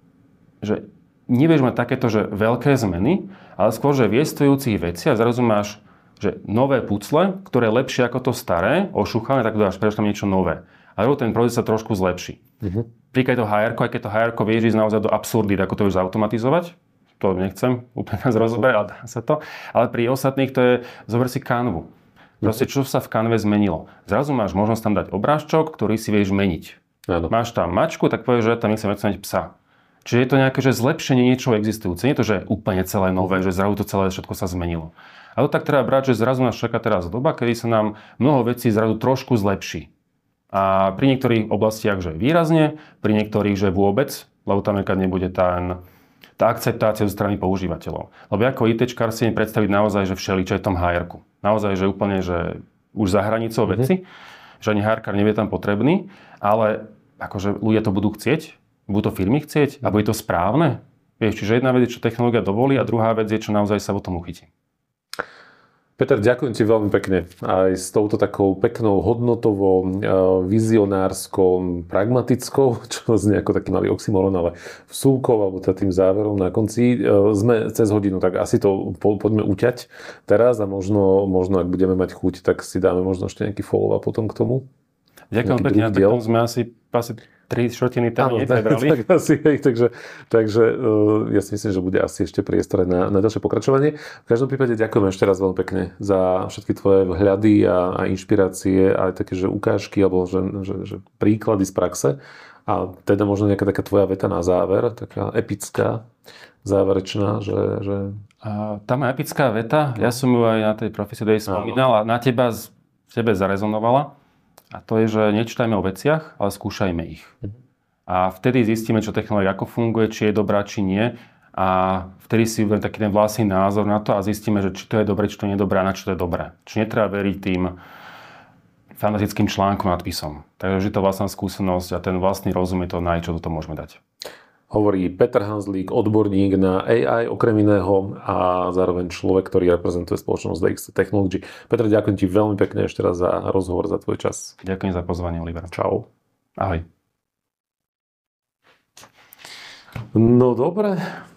že nevieš mať takéto, že veľké zmeny, ale skôr, že v jestvujúcich veciach zrazu máš, že nové pucle, ktoré je lepšie ako to staré, ošúchané, tak dáš pretože tam niečo nové. A ten proces sa trošku zlepší. Uh-huh. Príklad to há erko, aj keď to há erko vieš ísť naozaj do absurdít, ako to vieš zautomatizovať, to nechcem úplne nás rozoberať, ale dá sa to. Ale pri ostatných to je, zober si Canvu. Proste, čo sa v Canve zmenilo? Zrazu máš možnosť tam dať obrážčok, ktorý si vieš meniť. Ano. Máš tam mačku, tak povieš, že tam nechcem meniť psa. Čiže je to nejaké že zlepšenie niečoho existujúce. Nie je to, že úplne celé nové, že zrazu to celé všetko sa zmenilo. A to tak treba brať, že zrazu nás čaká teraz doba, kedy sa nám mnoho vecí zrazu trošku zlepší. A pri niektorých oblastiach, že výrazne, pri niektorých, že vôbec, lebo tam niekad nebude tá, tá akceptácia zo strany používateľov. Lebo ako ITčkár si nepredstaviť naozaj, že všeličo je v tom há erku. Naozaj, že úplne, že už za hranicou mm-hmm. veci, že ani há erkár nebude tam potrebný, ale akože ľudia to budú chcieť, budú to firmy chcieť a bude to správne. Vieš, čiže jedna vec je, čo technológia dovolí a druhá vec je, čo naozaj sa o tom uchytí. Peter, ďakujem ti veľmi pekne aj s touto takou peknou, hodnotovou, vizionárskou, pragmatickou, čo znie ako taký malý oxymoron, ale vsúkov alebo tým záverom na konci. Sme cez hodinu, tak asi to po, poďme uťať teraz a možno, možno, ak budeme mať chuť, tak si dáme možno ešte nejaký follow-up potom k tomu. Ďakujem pekne, a tak sme asi, asi tri štvrtiny tam neprebrali. Tak, tak asi, hej, takže, takže uh, ja si myslím, že bude asi ešte priestor na, na ďalšie pokračovanie. V každom prípade ďakujem ešte raz veľmi pekne za všetky tvoje vhľady a, a inšpirácie a aj také, že ukážky alebo že, že, že príklady z praxe. A teda možno nejaká taká tvoja veta na záver, taká epická, záverečná, že... že... A tá moja epická veta, ja som ju aj na tej Profesii Day spomínal a na teba, tebe zarezonovala. A to je, že nečítajme o veciach, ale skúšajme ich. A vtedy zistíme, čo technológia ako funguje, či je dobrá, či nie. A vtedy si uvedeme taký ten vlastný názor na to a zistíme, že či to je dobré, či to nie je dobré a na čo to je dobré. Či netreba veriť tým fantastickým článkom, nadpisom. Takže to vlastná skúsenosť a ten vlastný rozum je to naj, čo toto môžeme dať. Hovorí Peter Hanzlík, odborník na á í okrem iného a zároveň človek, ktorý reprezentuje spoločnosť dé iks Technology. Peter, ďakujem ti veľmi pekne ešte raz za rozhovor, za tvoj čas. Ďakujem za pozvanie, Oliver. Čau. Ahoj. No dobre.